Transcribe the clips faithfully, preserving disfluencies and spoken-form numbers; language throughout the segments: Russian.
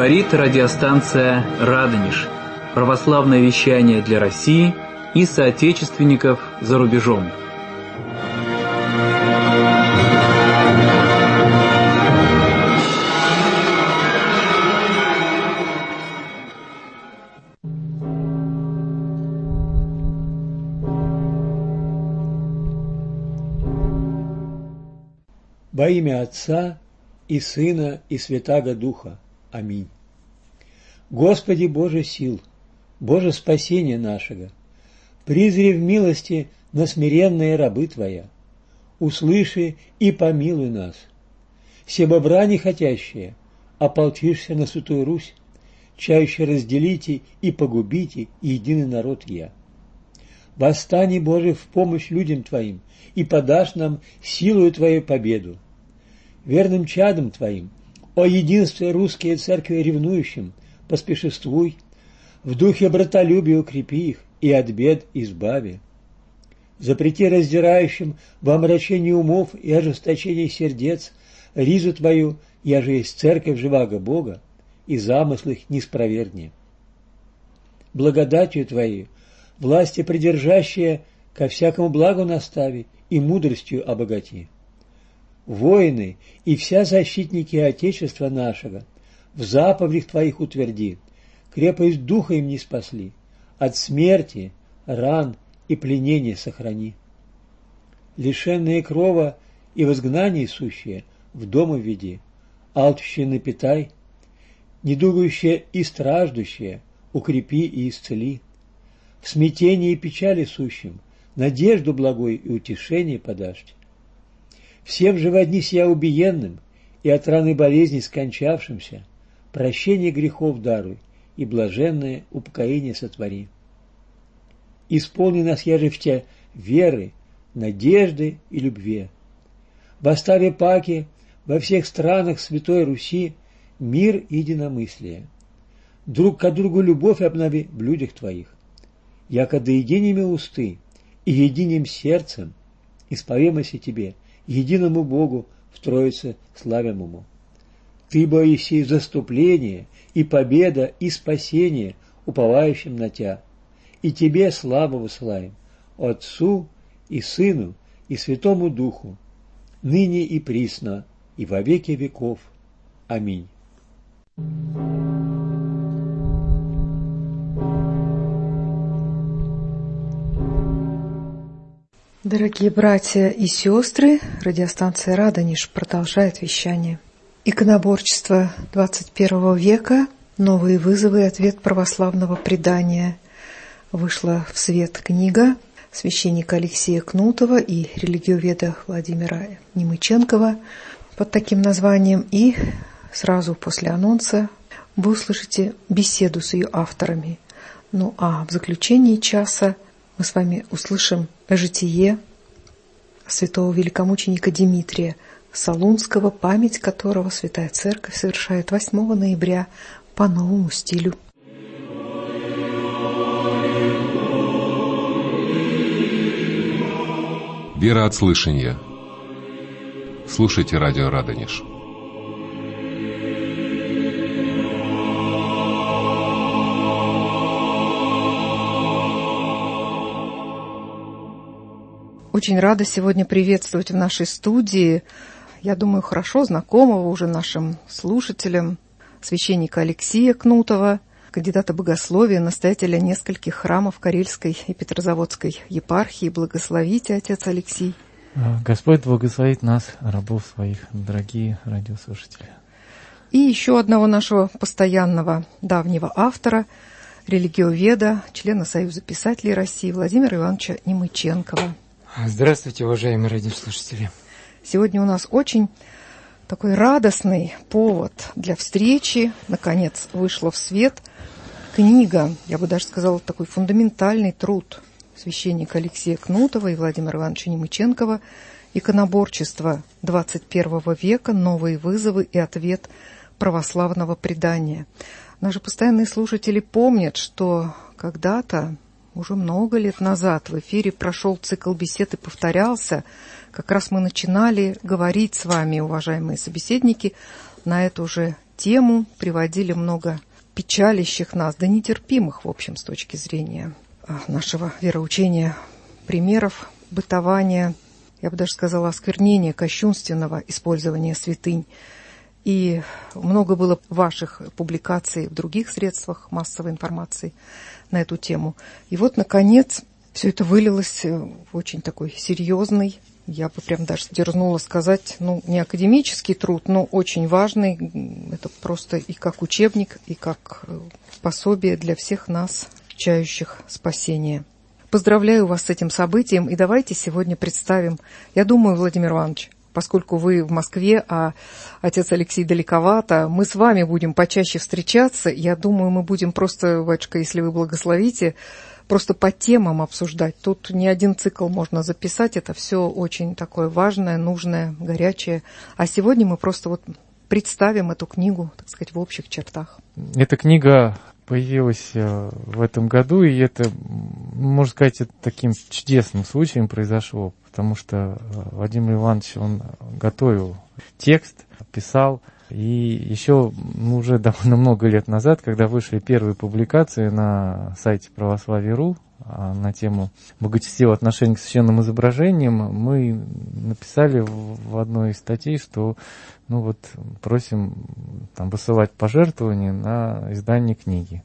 Говорит радиостанция «Радонеж». Православное вещание для России и соотечественников за рубежом. Во имя Отца и Сына и Святаго Духа. Аминь. Господи Боже сил, Боже спасения нашего, призри в милости на смиренные рабы Твоя, услыши и помилуй нас. Себо брани хотящие, ополчишься на Святую Русь, чаще разделите и погубите единый народ я. Восстани, Боже, в помощь людям Твоим, и подашь нам силою Твою победу. Верным чадом Твоим, о единстве русские церкви ревнующим, поспешествуй, в духе братолюбия укрепи их и от бед избави. Запрети раздирающим во омрачении умов и ожесточении сердец ризу Твою, я же есть церковь живаго Бога, и замыслы их не спровергни. Благодатью Твоей, власти придержащие, ко всякому благу настави и мудростью обогати. Воины и вся защитники Отечества нашего в заповедях Твоих утверди, крепость духа им не спасли, от смерти, ран и пленения сохрани. Лишенные крова и в изгнании сущие в дом введи, алчущие напитай, недугающие и страждущие укрепи и исцели. В смятении и печали сущим надежду благой и утешение подашь. Всем же во дни сия убиенным и от раны болезни скончавшимся прощение грехов даруй и блаженное упокоение сотвори. Исполни нас, яже в Тя, веры, надежды и любви. В оставе паки во всех странах Святой Руси мир и единомыслие. Друг к другу любовь обнови в людях Твоих. Яко да единими усты и единим сердцем исповемося Тебе, единому Богу в Троице славимому. Ты, Боиси, заступление и победа и спасение уповающим на Тя, и Тебе славу высылаем, Отцу и Сыну и Святому Духу, ныне и присно, и во веки веков. Аминь. Дорогие братья и сестры, радиостанция «Радонеж» продолжает вещание. Иконоборчество двадцать первого века, новые вызовы и ответ православного предания. Вышла в свет книга священника Алексея Кнутова и религиоведа Владимира Немыченкова под таким названием. И сразу после анонса вы услышите беседу с ее авторами. Ну а в заключении часа мы с вами услышим житие святого великомученика Димитрия Солунского, память которого Святая Церковь совершает восьмого ноября по новому стилю. Вера от слышания. Слушайте радио «Радонеж». Очень рада сегодня приветствовать в нашей студии, я думаю, хорошо знакомого уже нашим слушателям, священника Алексея Кнутова, кандидата богословия, настоятеля нескольких храмов Карельской и Петрозаводской епархии. Благословите, отец Алексей. Господь благословит нас, рабов своих, дорогие радиослушатели. И еще одного нашего постоянного давнего автора, религиоведа, члена Союза писателей России Владимира Ивановича Немыченкова. Здравствуйте, уважаемые радиослушатели. Сегодня у нас очень такой радостный повод для встречи. Наконец вышла в свет книга, я бы даже сказала, такой фундаментальный труд священника Алексея Кнутова и Владимира Ивановича Немыченкова «Иконоборчество двадцать первого века. Новые вызовы и ответ православного предания». Наши постоянные слушатели помнят, что когда-то, уже много лет назад, в эфире прошел цикл бесед и повторялся. Как раз мы начинали говорить с вами, уважаемые собеседники, на эту же тему, приводили много печалящих нас, да нетерпимых, в общем, с точки зрения нашего вероучения, примеров бытования, я бы даже сказала, осквернения, кощунственного использования святынь. И много было ваших публикаций в других средствах массовой информации на эту тему. И вот, наконец, все это вылилось в очень такой серьезный, я бы прям даже дерзнула сказать, ну, не академический труд, но очень важный. Это просто и как учебник, и как пособие для всех нас, чающих спасения. Поздравляю вас с этим событием, и давайте сегодня представим, я думаю, Владимир Иванович, поскольку вы в Москве, а отец Алексей далековато, мы с вами будем почаще встречаться. Я думаю, мы будем просто, батюшка, если вы благословите, просто по темам обсуждать. Тут не один цикл можно записать, это все очень такое важное, нужное, горячее. А сегодня мы просто вот представим эту книгу, так сказать, в общих чертах. Эта книга появилась в этом году, и это, можно сказать, это таким чудесным случаем произошло, потому что Владимир Иванович, он готовил текст, писал, и еще ну, уже довольно много лет назад, когда вышли первые публикации на сайте православие точка ру на тему благочестивого отношения к священным изображениям, мы написали в одной из статей, что ну вот просим там высылать пожертвования на издание книги.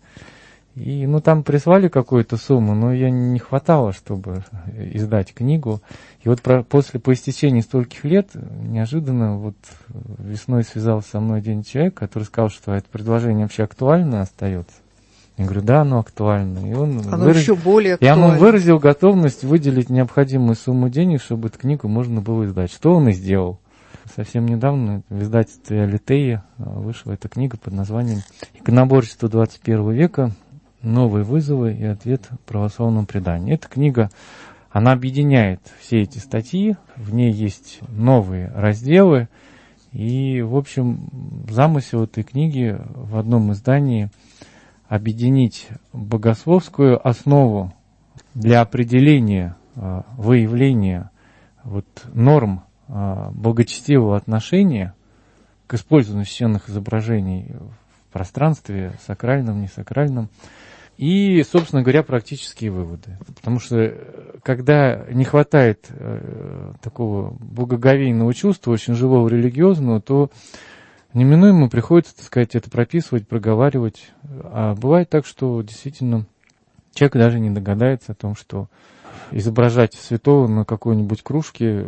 И ну там прислали какую-то сумму, но ее не хватало, чтобы издать книгу. И вот про, после, по истечении стольких лет, неожиданно вот весной связался со мной один человек, который сказал, что это предложение вообще актуально остается. Я говорю, да, оно актуально. И он оно выраз... еще более актуально. И он выразил готовность выделить необходимую сумму денег, чтобы эту книгу можно было издать. Что он и сделал. Совсем недавно в издательстве Алитея вышла эта книга под названием «Иконоборчество двадцать первого века. Новые вызовы и ответ православному преданию». Эта книга, она объединяет все эти статьи, в ней есть новые разделы, и, в общем, замысел этой книги в одном издании объединить богословскую основу для определения, выявления вот, норм благочестивого отношения к использованию священных изображений в пространстве, сакральном, несакральном, и, собственно говоря, практические выводы. Потому что, когда не хватает э, такого благоговейного чувства, очень живого религиозного, то неминуемо приходится, так сказать, это прописывать, проговаривать. А бывает так, что действительно человек даже не догадается о том, что изображать святого на какой-нибудь кружке,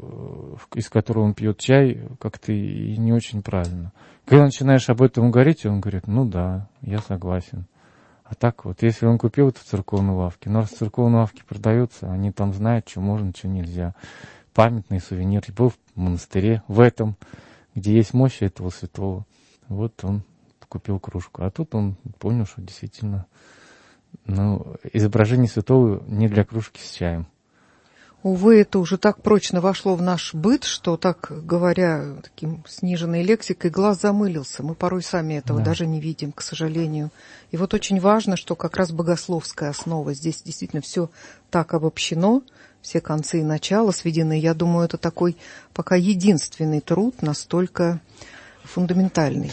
из которой он пьет чай, как-то и не очень правильно. Когда начинаешь об этом говорить, он говорит, ну да, я согласен. А так вот, если он купил это в церковной лавке, но раз в церковной лавке продается, они там знают, что можно, что нельзя. Памятный сувенир. И был в монастыре, в этом, где есть мощь этого святого. Вот он купил кружку. А тут он понял, что действительно ну, изображение святого не для кружки с чаем. Увы, это уже так прочно вошло в наш быт, что, так говоря, таким сниженной лексикой, глаз замылился. Мы порой сами этого да. даже не видим, к сожалению. И вот очень важно, что как раз богословская основа. Здесь действительно все так обобщено, все концы и начала сведены. Я думаю, это такой пока единственный труд, настолько фундаментальный.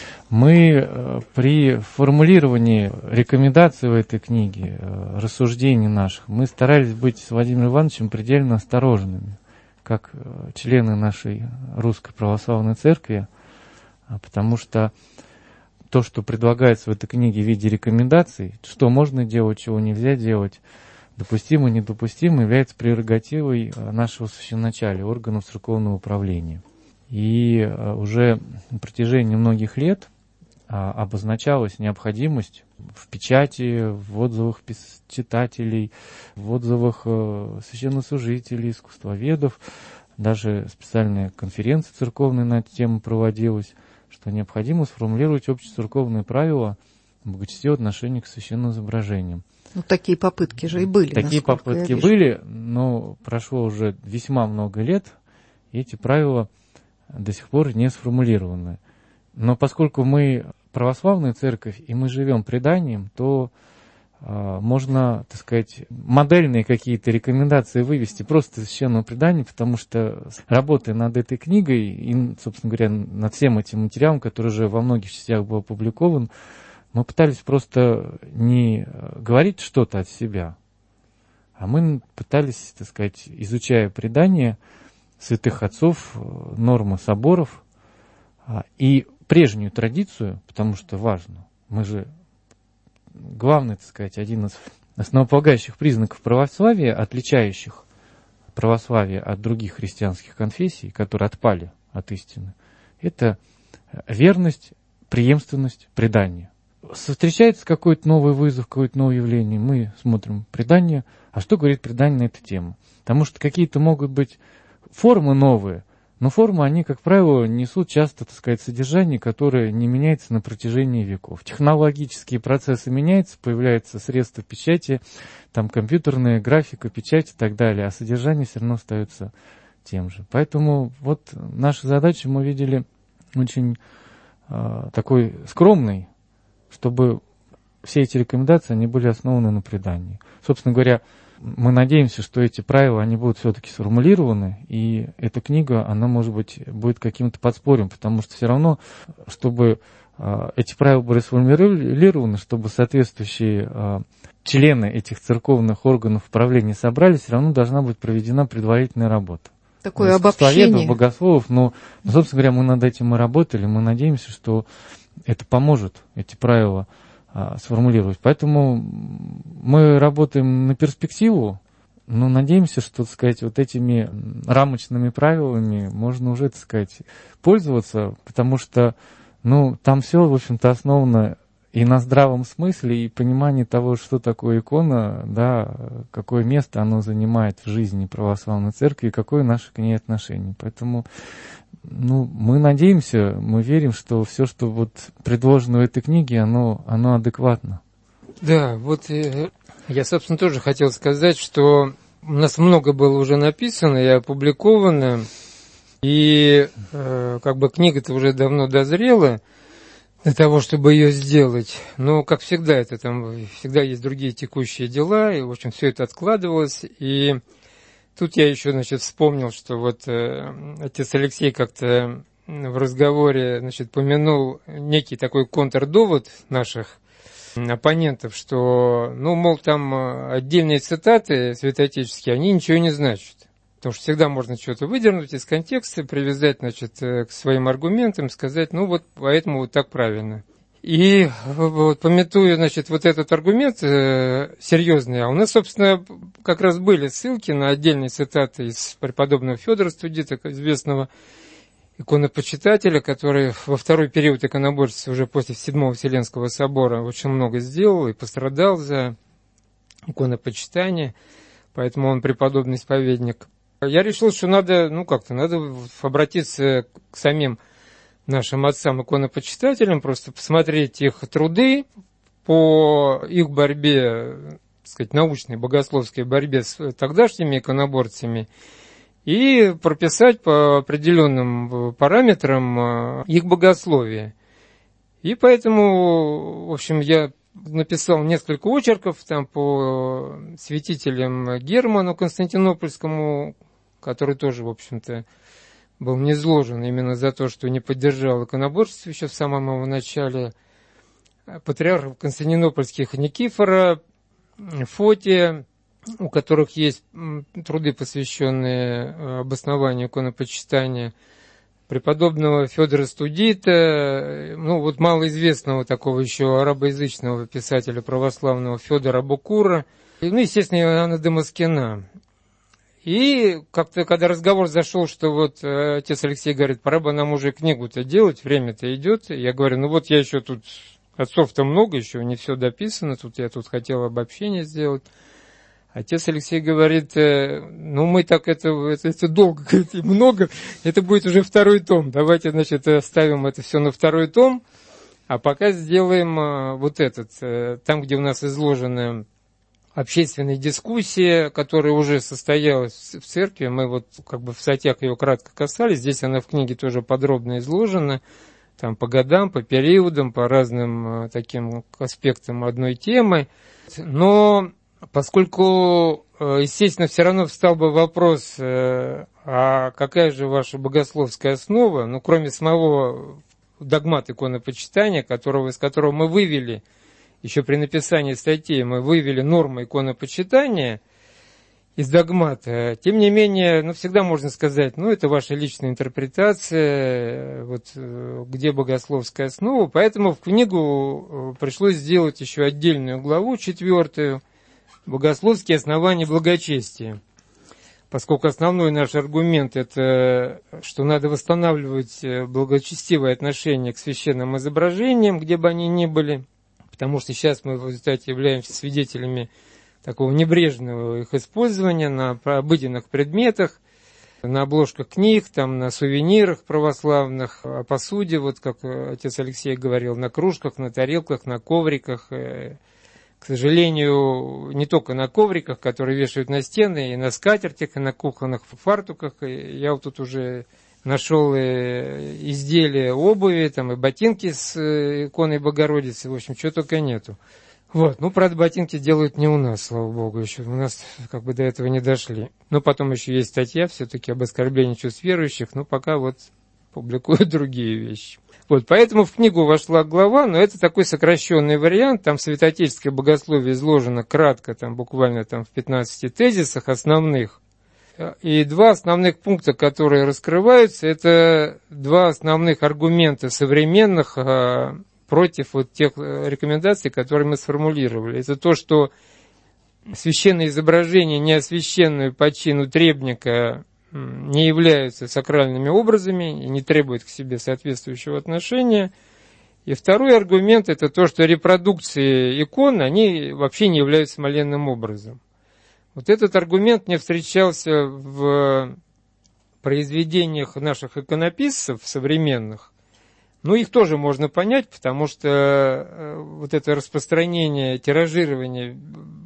Мы при формулировании рекомендаций в этой книге, рассуждений наших, мы старались быть с Владимиром Ивановичем предельно осторожными, как члены нашей Русской Православной Церкви, потому что то, что предлагается в этой книге в виде рекомендаций, что можно делать, чего нельзя делать, допустимо, недопустимо, является прерогативой нашего священначалия, органов церковного управления. И уже на протяжении многих лет обозначалась необходимость в печати, в отзывах читателей, в отзывах священнослужителей, искусствоведов, даже специальная конференция церковная на эту тему проводилась, что необходимо сформулировать общецерковные правила благочестивого отношения к священным изображениям. Ну, такие попытки же и были. Такие попытки были, но прошло уже весьма много лет, и эти правила до сих пор не сформулированы. Но поскольку мы православная церковь, и мы живем преданием, то можно, так сказать, модельные какие-то рекомендации вывести просто из священного предания, потому что, работая над этой книгой и, собственно говоря, над всем этим материалом, который уже во многих частях был опубликован, мы пытались просто не говорить что-то от себя, а мы пытались, так сказать, изучая предания святых отцов, нормы соборов и прежнюю традицию, потому что важно, мы же главный, так сказать, один из основополагающих признаков православия, отличающих православие от других христианских конфессий, которые отпали от истины, это верность, преемственность предания. Встречается какой-то новый вызов, какое-то новое явление, мы смотрим предание, а что говорит предание на эту тему? Потому что какие-то могут быть формы новые, но формы, они, как правило, несут часто, так сказать, содержание, которое не меняется на протяжении веков. Технологические процессы меняются, появляются средства печати, там компьютерная графика, печать и так далее, а содержание все равно остается тем же. Поэтому вот наша задача, мы видели, очень э, такой скромной, чтобы все эти рекомендации, они были основаны на предании. Собственно говоря, мы надеемся, что эти правила, они будут все-таки сформулированы, и эта книга, она, может быть, будет каким-то подспорьем, потому что все равно, чтобы э, эти правила были сформулированы, чтобы соответствующие э, члены этих церковных органов управления собрались, все равно должна быть проведена предварительная работа. Такое обобщение. Богословов, но, ну, собственно говоря, мы над этим и работали, мы надеемся, что это поможет, эти правила, сформулировать. Поэтому мы работаем на перспективу, но надеемся, что, так сказать, вот этими рамочными правилами можно уже, так сказать, пользоваться, потому что, ну, там все, в общем-то, основано и на здравом смысле, и понимании того, что такое икона, да, какое место оно занимает в жизни православной церкви, и какое наше к ней отношение. Поэтому, ну, мы надеемся, мы верим, что все, что вот предложено в этой книге, оно, оно адекватно. Да, вот я, собственно, тоже хотел сказать, что у нас много было уже написано и опубликовано, и э, как бы книга-то уже давно дозрела для того, чтобы ее сделать. Но, как всегда, это там всегда есть другие текущие дела, и, в общем, все это откладывалось. И тут я еще, значит, вспомнил, что вот э, отец Алексей как-то в разговоре, значит, помянул некий такой контрдовод наших оппонентов, что, ну, мол, там отдельные цитаты святоотеческие, они ничего не значат. Потому что всегда можно что-то выдернуть из контекста, привязать, значит, к своим аргументам, сказать, ну вот поэтому вот так правильно. И вот, памятуя, значит, вот этот аргумент э, серьезный, а у нас, собственно, как раз были ссылки на отдельные цитаты из преподобного Федора Студита, известного иконопочитателя, который во второй период иконоборчества, уже после Седьмого Вселенского собора, очень много сделал и пострадал за иконопочитание, поэтому он преподобный исповедник. Я решил, что надо, ну как-то, надо обратиться к самим нашим отцам-иконопочитателям, просто посмотреть их труды по их борьбе, так сказать, научной, богословской борьбе с тогдашними иконоборцами и прописать по определенным параметрам их богословие. И поэтому, в общем, я написал несколько очерков там по святителям Герману Константинопольскому, который тоже, в общем-то, был низвержен именно за то, что не поддержал иконоборчество еще в самом его начале, патриархов константинопольских Никифора, Фотия, у которых есть труды, посвященные обоснованию иконопочитания, преподобного Федора Студита, ну вот малоизвестного такого еще арабоязычного писателя православного Федора Букура, ну, естественно, Иоанна Дамаскина. И как-то, когда разговор зашел, что вот отец Алексей говорит, пора бы нам уже книгу-то делать, время-то идет, я говорю, ну вот я еще тут, отцов-то много еще, не все дописано, тут я тут хотел обобщение сделать. Отец Алексей говорит, ну мы так это, это, это долго, говорит, и много, это будет уже второй том, давайте, значит, ставим это все на второй том, а пока сделаем вот этот, там, где у нас изложены общественной дискуссии, которая уже состоялась в церкви, мы вот как бы в статьях ее кратко касались, здесь она в книге тоже подробно изложена, там по годам, по периодам, по разным таким аспектам одной темы. Но поскольку, естественно, все равно встал бы вопрос, а какая же ваша богословская основа, ну, кроме самого догмата иконопочитания, которого, из которого мы вывели, еще при написании статьи, мы вывели нормы иконопочитания из догмата. Тем не менее, ну, всегда можно сказать, ну, это ваша личная интерпретация, вот, где богословская основа. Поэтому в книгу пришлось сделать еще отдельную главу, четвертую, «Богословские основания благочестия». Поскольку основной наш аргумент – это, что надо восстанавливать благочестивое отношение к священным изображениям, где бы они ни были, потому что сейчас мы в результате являемся свидетелями такого небрежного их использования на обыденных предметах, на обложках книг, там, на сувенирах православных, о посуде, вот как отец Алексей говорил, на кружках, на тарелках, на ковриках. К сожалению, не только на ковриках, которые вешают на стены, и на скатертях, и на кухонных фартуках. И я вот тут уже нашел изделия обуви, там, и ботинки с иконой Богородицы, в общем, чего только нету. Вот, ну, правда, ботинки делают не у нас, слава богу, еще у нас как бы до этого не дошли. Но потом еще есть статья все-таки об оскорблении чувств верующих, но пока вот публикуют другие вещи. Вот, поэтому в книгу вошла глава, но это такой сокращенный вариант, там святоотеческое богословие изложено кратко, там буквально там в пятнадцати тезисах основных. И два основных пункта, которые раскрываются, это два основных аргумента современных а, против вот тех рекомендаций, которые мы сформулировали. Это то, что священные изображения, не освященные по чину требника, не являются сакральными образами и не требуют к себе соответствующего отношения. И второй аргумент – это то, что репродукции икон, они вообще не являются молельным образом. Вот этот аргумент не встречался в произведениях наших иконописцев современных. Ну, их тоже можно понять, потому что вот это распространение, тиражирование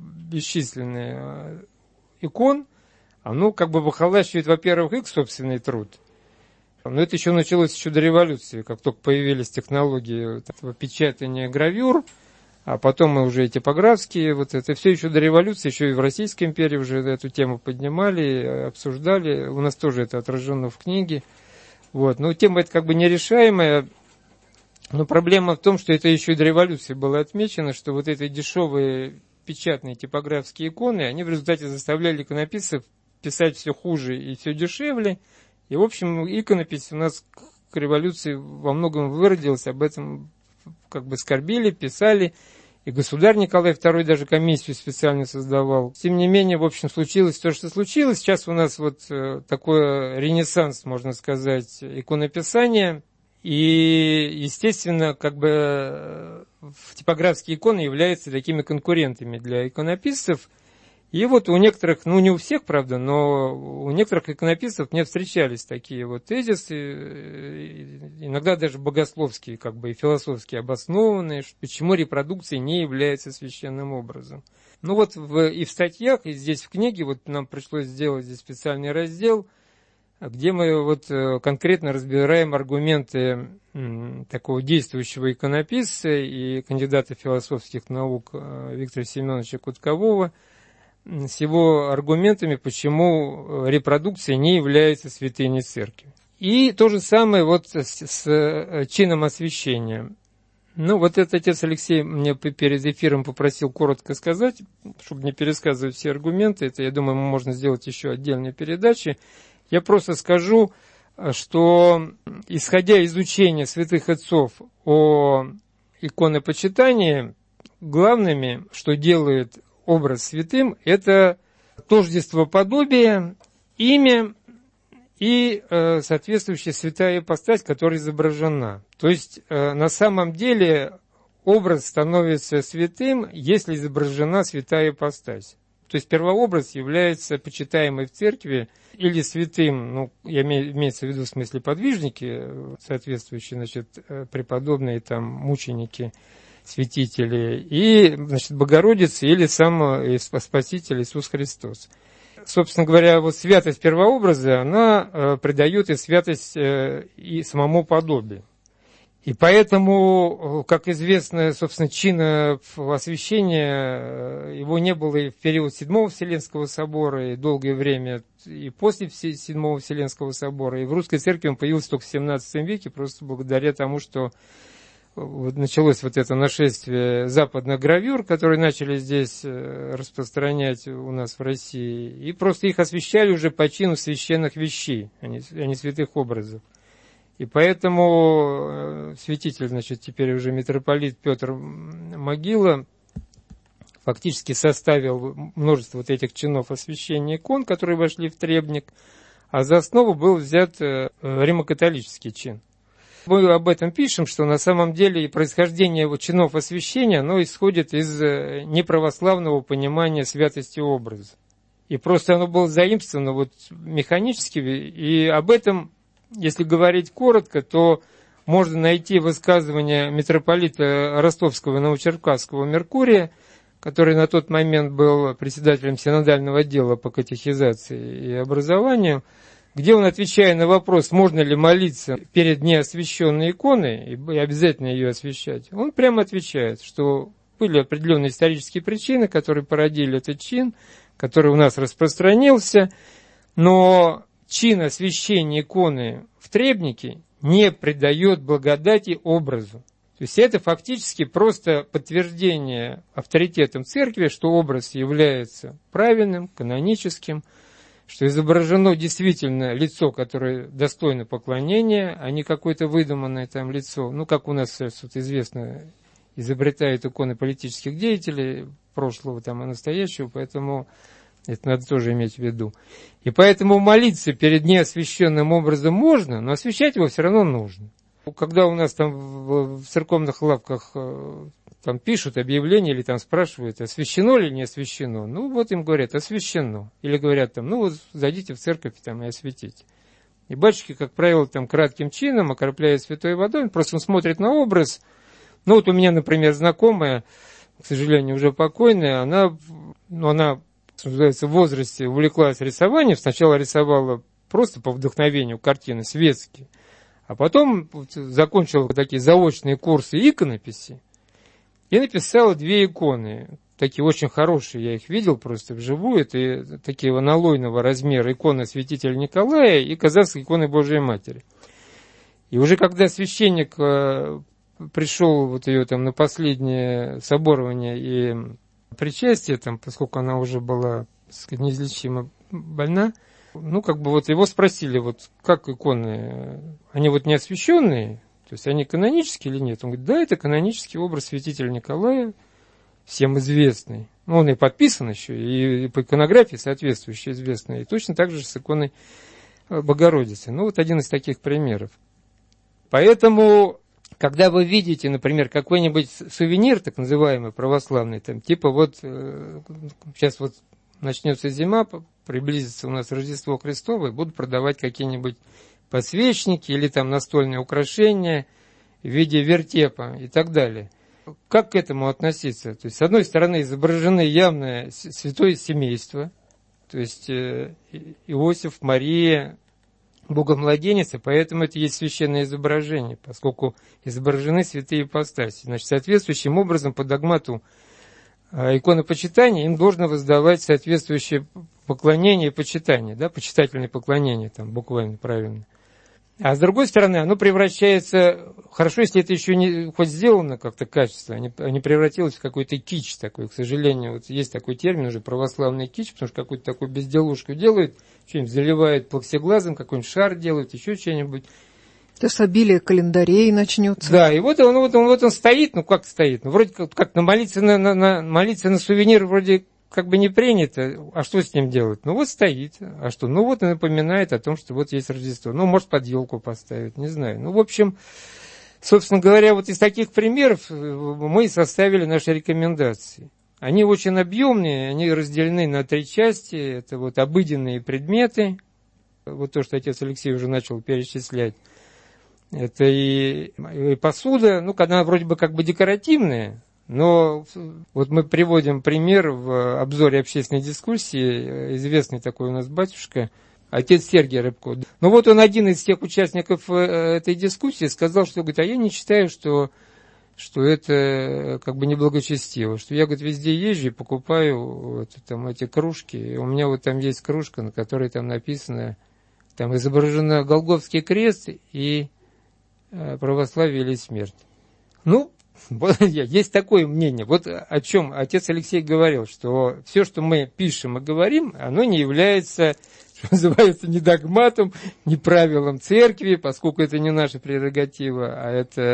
бесчисленных икон, оно как бы выхолащивает, во-первых, их собственный труд. Но это еще началось еще до революции, как только появились технологии этого печатания гравюр, а потом мы уже типографские, вот это все еще до революции, еще и в Российской империи уже эту тему поднимали, обсуждали. У нас тоже это отражено в книге. Вот. Но тема эта как бы нерешаемая. Но проблема в том, что это еще и до революции было отмечено, что вот эти дешевые печатные типографские иконы, они в результате заставляли иконописцев писать все хуже и все дешевле. И, в общем, иконопись у нас к революции во многом выродилась, об этом как бы скорбели, писали. И государь Николай второй даже комиссию специально создавал. Тем не менее, в общем, случилось то, что случилось. Сейчас у нас вот такой ренессанс, можно сказать, иконописания. И, естественно, как бы типографские иконы являются такими конкурентами для иконописцев. И вот у некоторых, ну не у всех, правда, но у некоторых иконописцев мне встречались такие вот тезисы, иногда даже богословские, как бы и философски обоснованные, почему репродукция не является священным образом. Ну вот в, и в статьях, и здесь в книге, вот нам пришлось сделать здесь специальный раздел, где мы вот конкретно разбираем аргументы такого действующего иконописца и кандидата философских наук Виктора Семеновича Куткового, с его аргументами, почему репродукция не является святыней церкви. И то же самое вот с, с чином освящения. Ну, вот этот отец Алексей мне перед эфиром попросил коротко сказать, чтобы не пересказывать все аргументы. Это, я думаю, можно сделать еще отдельные передачи. Я просто скажу, что, исходя из учения святых отцов о иконопочитании, главными, что делает образ святым, это тождество подобия, имя и э, соответствующая святая ипостась, которая изображена. То есть э, на самом деле образ становится святым, если изображена святая ипостась. То есть первообраз является почитаемой в церкви или святым, ну, я имею, имеется в виду в смысле подвижники, соответствующие, значит, преподобные там мученики, святители, и, значит, Богородица или сам Спаситель Иисус Христос. Собственно говоря, вот святость первообраза, она э, придает и святость э, и самому подобию. И поэтому, как известно, собственно, чина освящения, его не было и в период Седьмого Вселенского собора, и долгое время, и после Седьмого Вселенского собора. И в русской церкви он появился только в семнадцатом веке, просто благодаря тому, что вот началось вот это нашествие западных гравюр, которые начали здесь распространять у нас в России. И просто их освящали уже по чину священных вещей, а не, а не святых образов. И поэтому святитель, значит, теперь уже митрополит Петр Могила фактически составил множество вот этих чинов освящения икон, которые вошли в требник, а за основу был взят римокатолический чин. Мы об этом пишем, что на самом деле происхождение чинов освящения, оно исходит из неправославного понимания святости образа. И просто оно было заимствовано вот механически, и об этом, если говорить коротко, то можно найти высказывание митрополита Ростовского и Новочеркасского Меркурия, который на тот момент был председателем синодального отдела по катехизации и образованию, где он, отвечая на вопрос, можно ли молиться перед неосвященной иконой и обязательно ее освящать, он прямо отвечает, что были определенные исторические причины, которые породили этот чин, который у нас распространился, но чин освящения иконы в требнике не придает благодати образу. То есть это фактически просто подтверждение авторитетом церкви, что образ является правильным, каноническим, что изображено действительно лицо, которое достойно поклонения, а не какое-то выдуманное там лицо. Ну, как у нас вот, известно, изобретают иконы политических деятелей прошлого там, и настоящего, поэтому это надо тоже иметь в виду. И поэтому молиться перед неосвященным образом можно, но освящать его все равно нужно. Когда у нас там в церковных лавках там пишут объявления или там спрашивают, освящено или не освящено, ну вот им говорят, освящено. Или говорят там, ну вот зайдите в церковь там, и освятите. И батюшки, как правило, там кратким чином окропляют святой водой, просто он смотрит на образ. Ну вот у меня, например, знакомая, к сожалению, уже покойная, она, ну, она что называется, в возрасте увлеклась рисованием, сначала рисовала просто по вдохновению картины светские, а потом закончила такие заочные курсы иконописи и написала две иконы, такие очень хорошие, я их видел просто вживую, это такие аналойного размера иконы святителя Николая и казахской иконы Божией Матери. И уже когда священник пришел вот ее там на последнее соборование и причастие, там, поскольку она уже была, так сказать, неизлечимо больна, ну, как бы вот его спросили, вот как иконы, они вот не освященные, то есть они канонические или нет? Он говорит, да, это канонический образ святителя Николая, всем известный. Ну, он и подписан еще, и по иконографии соответствующий известный, и точно так же с иконой Богородицы. Ну, вот один из таких примеров. Поэтому, когда вы видите, например, какой-нибудь сувенир, так называемый, православный, там, типа вот, э, сейчас вот начнется зима, приблизится у нас Рождество Христово, и будут продавать какие-нибудь подсвечники или там настольные украшения в виде вертепа и так далее. Как к этому относиться? То есть, с одной стороны, изображены явное святое семейство, то есть э, Иосиф, Мария, Богомладенец, и поэтому это есть священное изображение, поскольку изображены святые ипостаси. Значит, соответствующим образом по догмату иконопочитания им должно воздавать соответствующее поклонение и почитание, да, почитательное поклонение, там, буквально правильно. А с другой стороны, оно превращается, хорошо, если это еще не хоть сделано как-то качественно, а не превратилось в какой-то кич такой, к сожалению, вот есть такой термин уже, православный кич, потому что какую-то такую безделушку делают, что-нибудь заливают плаксиглазом, какой-нибудь шар делают, еще что-нибудь. Сейчас обилие календарей начнется. Да, и вот он, вот он, вот он стоит, ну как стоит, ну вроде как, как на молиться на, на, на, молиться на сувенир вроде как бы не принято, а что с ним делать? Ну вот стоит, а что? Ну вот и напоминает о том, что вот есть Рождество. Ну, может, под елку поставить, не знаю. Ну, в общем, собственно говоря, вот из таких примеров мы составили наши рекомендации. Они очень объемные, они разделены на три части. Это вот обыденные предметы, вот то, что отец Алексей уже начал перечислять. Это и, и посуда, ну, она вроде бы как бы декоративная, но вот мы приводим пример в обзоре общественной дискуссии, известный такой у нас батюшка, отец Сергий Рыбко. Ну вот он один из тех участников этой дискуссии сказал, что, говорит, а я не считаю, что, что это как бы неблагочестиво, что я, говорит, везде езжу и покупаю вот, там, эти кружки, и у меня вот там есть кружка, на которой там написано, там изображено Голгофский крест и православие или смерть. Ну, вот, есть такое мнение. Вот о чем отец Алексей говорил, что все, что мы пишем и говорим, оно не является, что называется, ни догматом, ни правилом церкви, поскольку это не наша прерогатива, а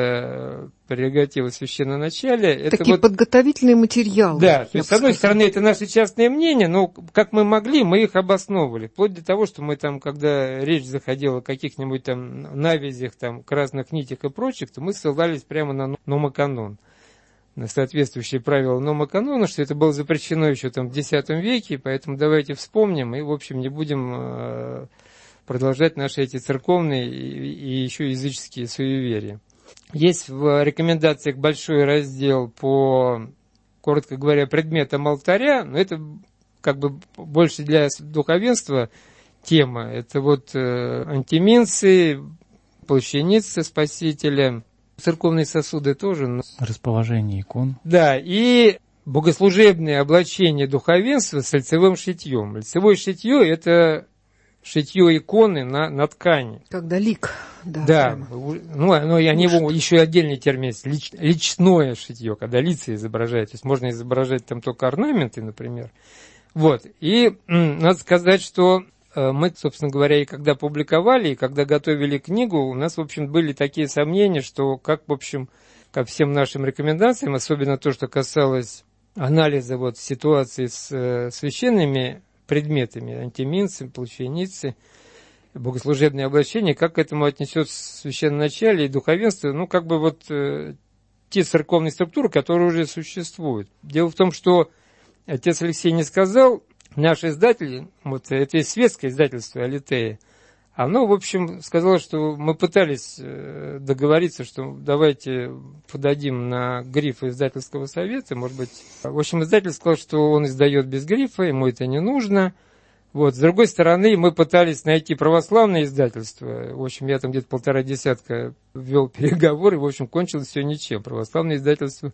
это прерогатива священноначалия. Такие это вот, подготовительные материалы. Да, то есть, с одной стороны, это наши частные мнения, но как мы могли, мы их обосновывали. Вплоть до того, что мы там, когда речь заходила о каких-нибудь там навязях, там, красных нитях и прочих, то мы ссылались прямо на номоканон, на соответствующие правила номоканона, что это было запрещено еще там в десятом веке, поэтому давайте вспомним и, в общем, не будем э, продолжать наши эти церковные и, и еще языческие суеверия. Есть в рекомендациях большой раздел по, коротко говоря, предметам алтаря, но это как бы больше для духовенства тема. Это вот э, антиминцы, плащаницы Спасителя, церковные сосуды тоже. Но... Расположение икон. Да, и богослужебное облачение духовенства с лицевым шитьем. Лицевое шитье – это шитье иконы на, на ткани. Когда лик. Да, да. Ну, ну, и они его еще отдельный термин есть. Лич, личное шитье, когда лица изображают. То есть можно изображать там только орнаменты, например. Вот. И м, надо сказать, что э, мы, собственно говоря, и когда публиковали, и когда готовили книгу, у нас, в общем, были такие сомнения, что как, в общем, ко всем нашим рекомендациям, особенно то, что касалось анализа вот, ситуации с э, священными предметами, антиминцы, плащаницы, богослужебное облачение, как к этому отнесется священноначалие и духовенство, ну, как бы вот э, те церковные структуры, которые уже существуют. Дело в том, что отец Алексей не сказал, наш издатель, вот это и светское издательство Алитея, оно, в общем, сказало, что мы пытались э, договориться, что давайте подадим на гриф издательского совета, может быть. В общем, издатель сказал, что он издает без грифа, ему это не нужно. Вот. С другой стороны, мы пытались найти православное издательство. В общем, я там где-то полтора десятка вел переговоры, в общем, кончилось все ничем. Православное издательство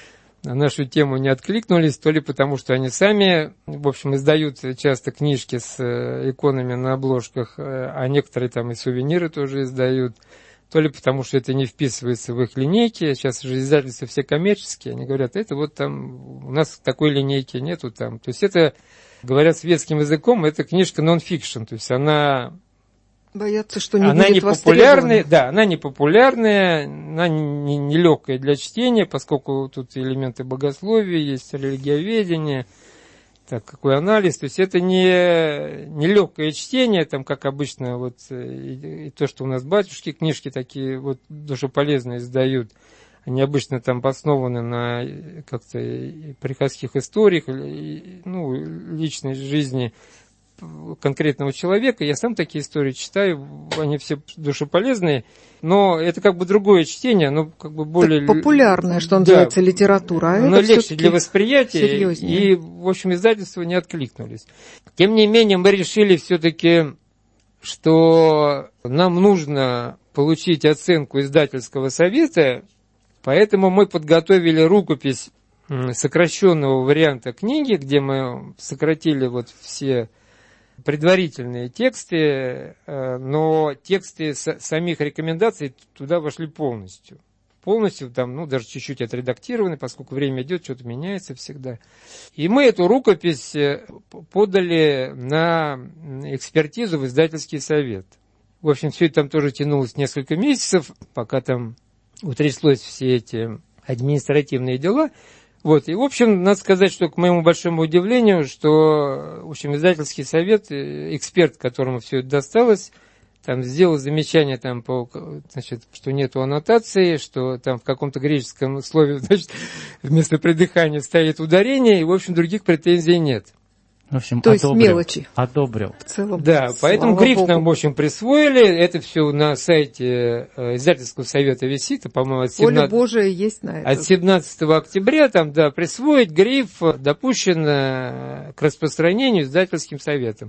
на нашу тему не откликнулись, то ли потому, что они сами, в общем, издают часто книжки с иконами на обложках, а некоторые там и сувениры тоже издают, то ли потому, что это не вписывается в их линейки. Сейчас же издательства все коммерческие, они говорят, это вот там, у нас такой линейки нету там. То есть это, говорят светским языком, это книжка нон-фикшн, то есть она... Боятся, что не она будет не популярная, да, она не популярная, она не, не легкая для чтения, поскольку тут элементы богословия есть, религиоведения, так, какой анализ, то есть это не, не легкое чтение, там, как обычно, вот, и, и то, что у нас батюшки книжки такие вот душеполезные издают, они обычно там основаны на как-то приходских историях, ну, личной жизни конкретного человека. Я сам такие истории читаю, они все душеполезные, но это как бы другое чтение, оно как бы более... Так популярное, что называется, да, литература, а оно легче для восприятия, серьезнее. И, в общем, издательства не откликнулись. Тем не менее, мы решили все-таки, что нам нужно получить оценку издательского совета, поэтому мы подготовили рукопись сокращенного варианта книги, где мы сократили вот все предварительные тексты, но тексты самих рекомендаций туда вошли полностью. Полностью, там, ну, даже чуть-чуть отредактированы, поскольку время идет, что-то меняется всегда. И мы эту рукопись подали на экспертизу в издательский совет. В общем, все это там тоже тянулось несколько месяцев, пока там утряслось все эти административные дела. Вот, и, в общем, надо сказать, что, к моему большому удивлению, что, в общем, издательский совет, эксперт, которому все это досталось, там сделал замечание, там, по, значит, что нету аннотации, что там в каком-то греческом слове, значит, вместо придыхания стоит ударение, и, в общем, других претензий нет. В общем, То одобрил, есть мелочи. Одобрил. В целом. Да, поэтому гриф нам, в общем, присвоили. Это все на сайте издательского совета висит, по-моему, от семнадцатого... Воля Божия есть на это. От семнадцатого октября там, да, присвоить гриф допущен к распространению издательским советом.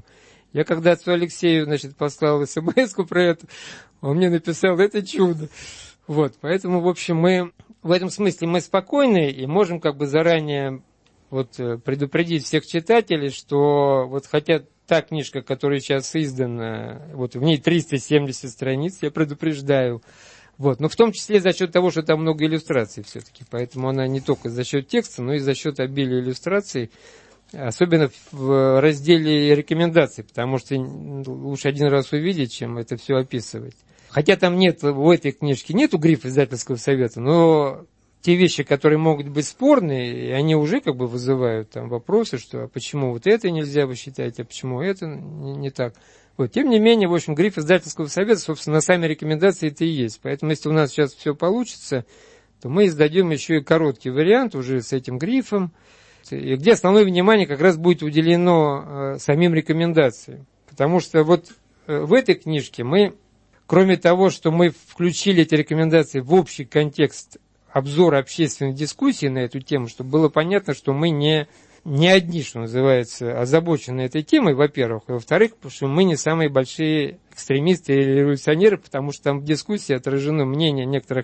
Я когда отцу Алексею, значит, послал смс-ку про это, он мне написал, это чудо. Вот, поэтому, в общем, мы в этом смысле мы спокойны и можем как бы заранее вот предупредить всех читателей, что вот хотя та книжка, которая сейчас издана, вот в ней триста семьдесят страниц, я предупреждаю, вот, но в том числе за счет того, что там много иллюстраций все-таки, поэтому она не только за счет текста, но и за счет обилия иллюстраций, особенно в разделе рекомендаций, потому что лучше один раз увидеть, чем это все описывать. Хотя там нет, в этой книжке нету грифа издательского совета, но те вещи, которые могут быть спорные, они уже как бы вызывают там вопросы, что а почему вот это нельзя вы считаете, а почему это не, не так. Вот. Тем не менее, в общем, гриф издательского совета, собственно, на сами рекомендации это и есть. Поэтому, если у нас сейчас все получится, то мы издадим еще и короткий вариант уже с этим грифом, где основное внимание как раз будет уделено э, самим рекомендациям. Потому что вот э, в этой книжке мы, кроме того, что мы включили эти рекомендации в общий контекст обзора общественной дискуссии на эту тему, чтобы было понятно, что мы не, не одни, что называется, озабочены этой темой, во-первых, и во-вторых, потому что мы не самые большие экстремисты или революционеры, потому что там в дискуссии отражено мнение некоторых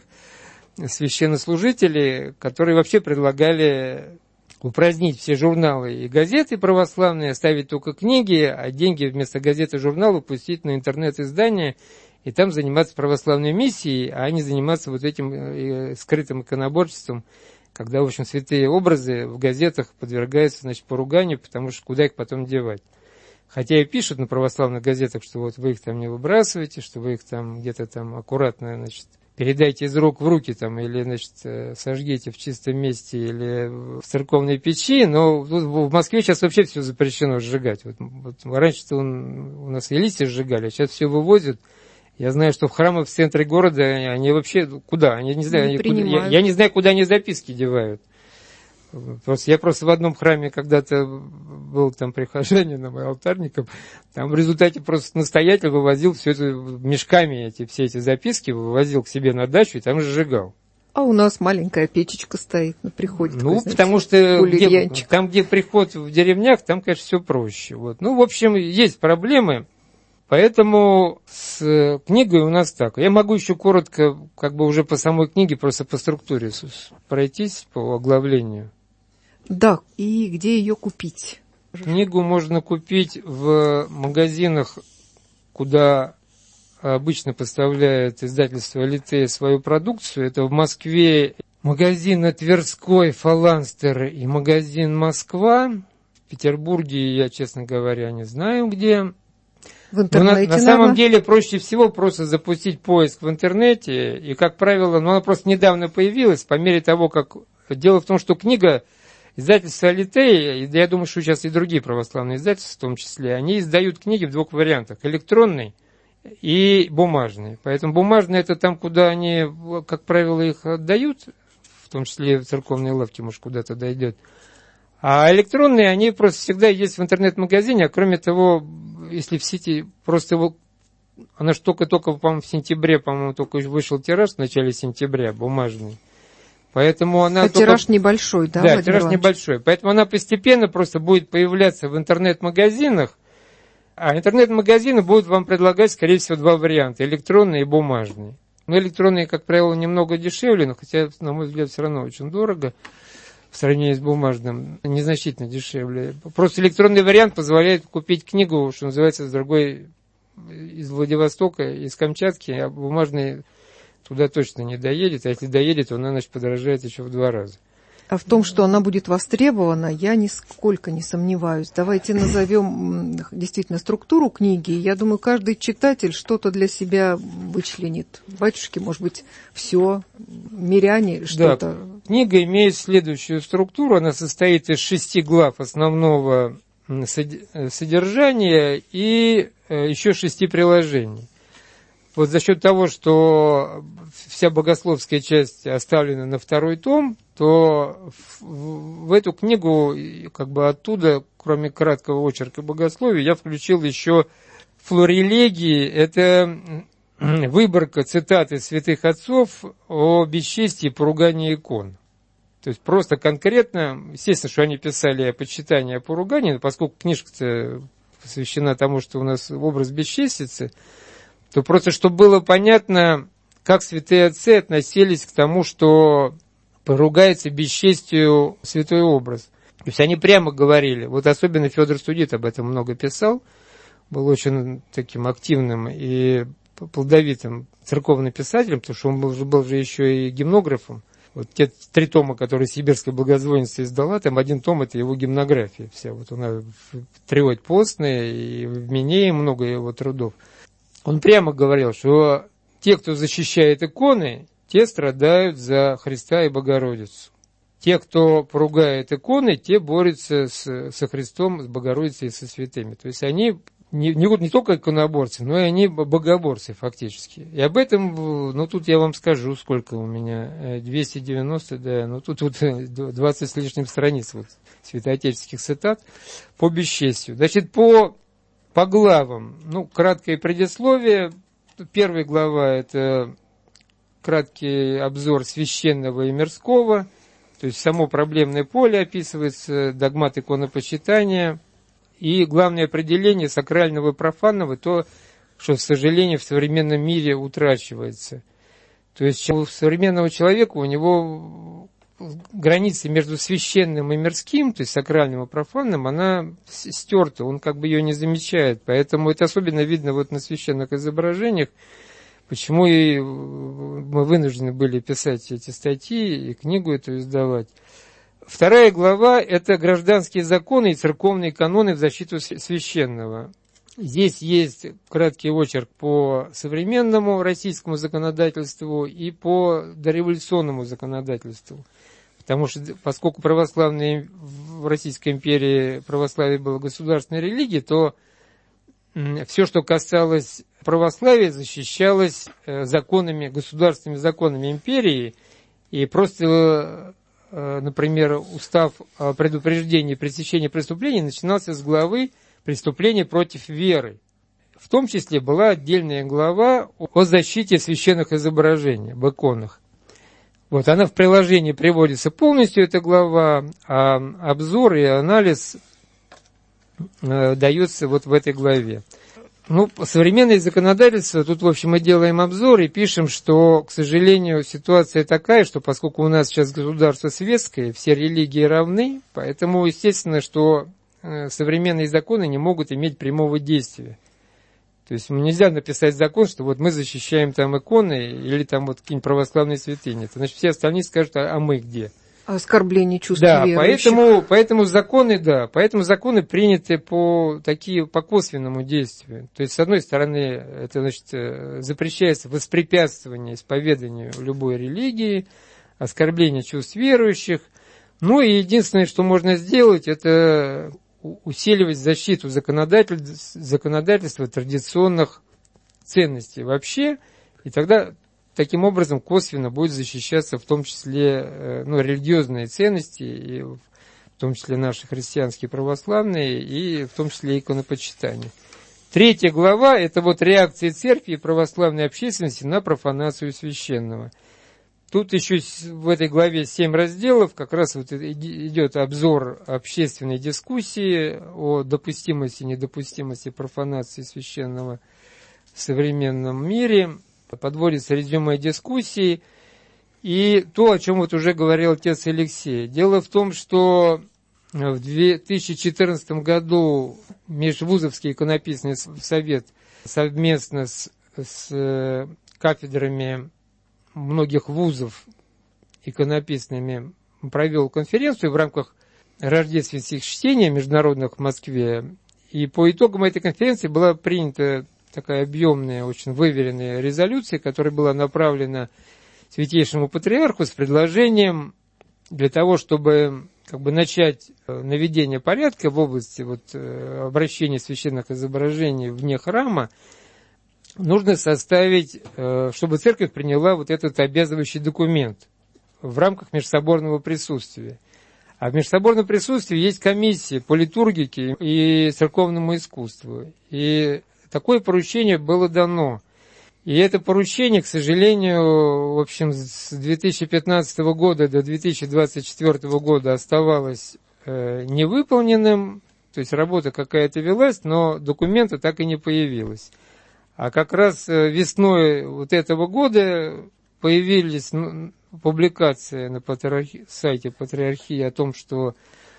священнослужителей, которые вообще предлагали упразднить все журналы и газеты православные, оставить только книги, а деньги вместо газет и журналов пустить на интернет-издания и там заниматься православной миссией, а не заниматься вот этим э, скрытым иконоборчеством, когда, в общем, святые образы в газетах подвергаются, значит, поруганию, потому что куда их потом девать. Хотя и пишут на православных газетах, что вот вы их там не выбрасываете, что вы их там где-то там аккуратно, значит, передайте из рук в руки там, или, значит, сожгите в чистом месте, или в церковной печи, но в Москве сейчас вообще все запрещено сжигать. Вот, вот раньше-то он, у нас и листья сжигали, а сейчас все вывозят. Я знаю, что в храмах в центре города они вообще куда? Они, не знаю, не они куда, я, я не знаю, куда они записки девают. Просто, я просто в одном храме когда-то был там прихожанином и алтарником, там в результате просто настоятель вывозил все это мешками, эти, все эти записки, вывозил к себе на дачу и там сжигал. А у нас маленькая печечка стоит на приходе. Ну, такой, потому знаете, что где, там, где приход в деревнях, там, конечно, все проще. Вот. Ну, в общем, есть проблемы. Поэтому с книгой у нас так. Я могу еще коротко, как бы уже по самой книге, просто по структуре пройтись, по оглавлению. Да, и где ее купить? Книгу можно купить в магазинах, куда обычно поставляет издательство Алитея свою продукцию. Это в Москве магазин Тверской, Фаланстер и магазин Москва. В Петербурге я, честно говоря, не знаю где. В интернете, на, на самом деле проще всего просто запустить поиск в интернете, и, как правило, ну, она просто недавно появилась, по мере того, как... Дело в том, что книга издательства Алитея, я думаю, что сейчас и другие православные издательства в том числе, они издают книги в двух вариантах, электронный и бумажный. Поэтому бумажный — это там, куда они, как правило, их отдают, в том числе в церковные лавки, может, куда-то дойдет. А электронные, они просто всегда есть в интернет-магазине, а кроме того, если в сети просто его... Она же только-только, по-моему, в сентябре, по-моему, только вышел тираж в начале сентября, бумажный. Поэтому она а только... тираж небольшой, да? Да, тираж небольшой. Поэтому она постепенно просто будет появляться в интернет-магазинах, а интернет-магазины будут вам предлагать, скорее всего, два варианта, электронный и бумажный. Но электронные, как правило, немного дешевле, но хотя, на мой взгляд, все равно очень дорого. В сравнении с бумажным, незначительно дешевле. Просто электронный вариант позволяет купить книгу, что называется, с другой, из Владивостока, из Камчатки, а бумажный туда точно не доедет, а если доедет, то она, значит, подорожает еще в два раза. А в том, что она будет востребована, я нисколько не сомневаюсь. Давайте назовем действительно структуру книги. Я думаю, каждый читатель что-то для себя вычленит. Батюшки, может быть, все, миряне, что-то. Да, книга имеет следующую структуру. Она состоит из шести глав основного содержания и еще шести приложений. Вот за счет того, что вся богословская часть оставлена на второй том, то в, в эту книгу, как бы оттуда, кроме краткого очерка богословия, я включил еще флорелегии. Это выборка цитаты святых отцов о бесчестии и поругании икон. То есть просто конкретно, естественно, что они писали о почитании, о поругании, но поскольку книжка-то посвящена тому, что у нас образ бесчестицы, то просто, чтобы было понятно, как святые отцы относились к тому, что поругается бесчестию святой образ. То есть они прямо говорили, вот особенно Федор Студит об этом много писал, был очень таким активным и плодовитым церковным писателем, потому что он был, был же еще и гимнографом. Вот те три тома, которые Сибирская благозвонница издала, там один том — это его гимнография вся. Вот она в Триодь постная, и в Минее много его трудов. Он прямо говорил, что те, кто защищает иконы, те страдают за Христа и Богородицу. Те, кто поругает иконы, те борются с, со Христом, с Богородицей и со святыми. То есть они не, не, не только иконоборцы, но и они богоборцы фактически. И об этом, ну тут я вам скажу, сколько у меня, двести девяносто, да, ну тут, тут двадцать с лишним страниц вот, святоотеческих цитат по бесчестию. Значит, по, по главам, ну, краткое предисловие. Первая глава — это краткий обзор священного и мирского, то есть само проблемное поле описывается, догмат иконопочитания и главное определение сакрального и профанного, то, что, к сожалению, в современном мире утрачивается. То есть у современного человека, у него граница между священным и мирским, то есть сакральным и профанным, она стерта, он как бы ее не замечает. Поэтому это особенно видно вот на священных изображениях, почему и мы вынуждены были писать эти статьи и книгу эту издавать. Вторая глава – это гражданские законы и церковные каноны в защиту священного. Здесь есть краткий очерк по современному российскому законодательству и по дореволюционному законодательству. Потому что, поскольку православные в Российской империи православие было государственной религией, то все, что касалось православия, защищалось законами, государственными законами империи. И просто, например, устав о предупреждении и пресечении преступлений начинался с главы «Преступления против веры». В том числе была отдельная глава о защите священных изображений, об иконах. Вот, она в приложении приводится полностью, эта глава, а обзор и анализ э, дается вот в этой главе. Ну, современное законодательство, тут, в общем, мы делаем обзор и пишем, что, к сожалению, ситуация такая, что поскольку у нас сейчас государство светское, все религии равны, поэтому, естественно, что э, современные законы не могут иметь прямого действия. То есть нельзя написать закон, что вот мы защищаем там иконы или там вот какие-нибудь православные святыни. Значит, все остальные скажут, а, а мы где? Оскорбление чувств да, верующих. поэтому, поэтому законы, да, поэтому законы приняты по, такие, по косвенному действию. То есть, с одной стороны, это, значит, запрещается воспрепятствование исповеданию любой религии, оскорбление чувств верующих. Ну и единственное, что можно сделать, это усиливать защиту законодательства, законодательства традиционных ценностей вообще, и тогда таким образом косвенно будет защищаться в том числе ну, религиозные ценности, и в том числе наши христианские православные, и в том числе иконопочитание. Третья глава – это вот реакции церкви и православной общественности на профанацию священного. Тут еще в этой главе семь разделов, как раз вот идет обзор общественной дискуссии о допустимости и недопустимости профанации священного в современном мире. Подводится резюме дискуссии. И то, о чем вот уже говорил отец Алексей. Дело в том, что в две тысячи четырнадцатом году Межвузовский иконописный совет совместно с, с кафедрами многих вузов иконописными провел конференцию в рамках рождественских чтений международных в Москве. И по итогам этой конференции была принята такая объемная, очень выверенная резолюция, которая была направлена Святейшему Патриарху с предложением для того, чтобы как бы начать наведение порядка в области вот, обращения священных изображений вне храма, нужно составить, чтобы церковь приняла вот этот обязывающий документ в рамках межсоборного присутствия. А в межсоборном присутствии есть комиссия по литургике и церковному искусству. И такое поручение было дано. И это поручение, к сожалению, в общем, с две тысячи пятнадцатого года до две тысячи двадцать четвёртого года оставалось невыполненным. То есть работа какая-то велась, но документа так и не появилось. А как раз весной вот этого года появились ну, публикации на патриархи... сайте Патриархии о том, что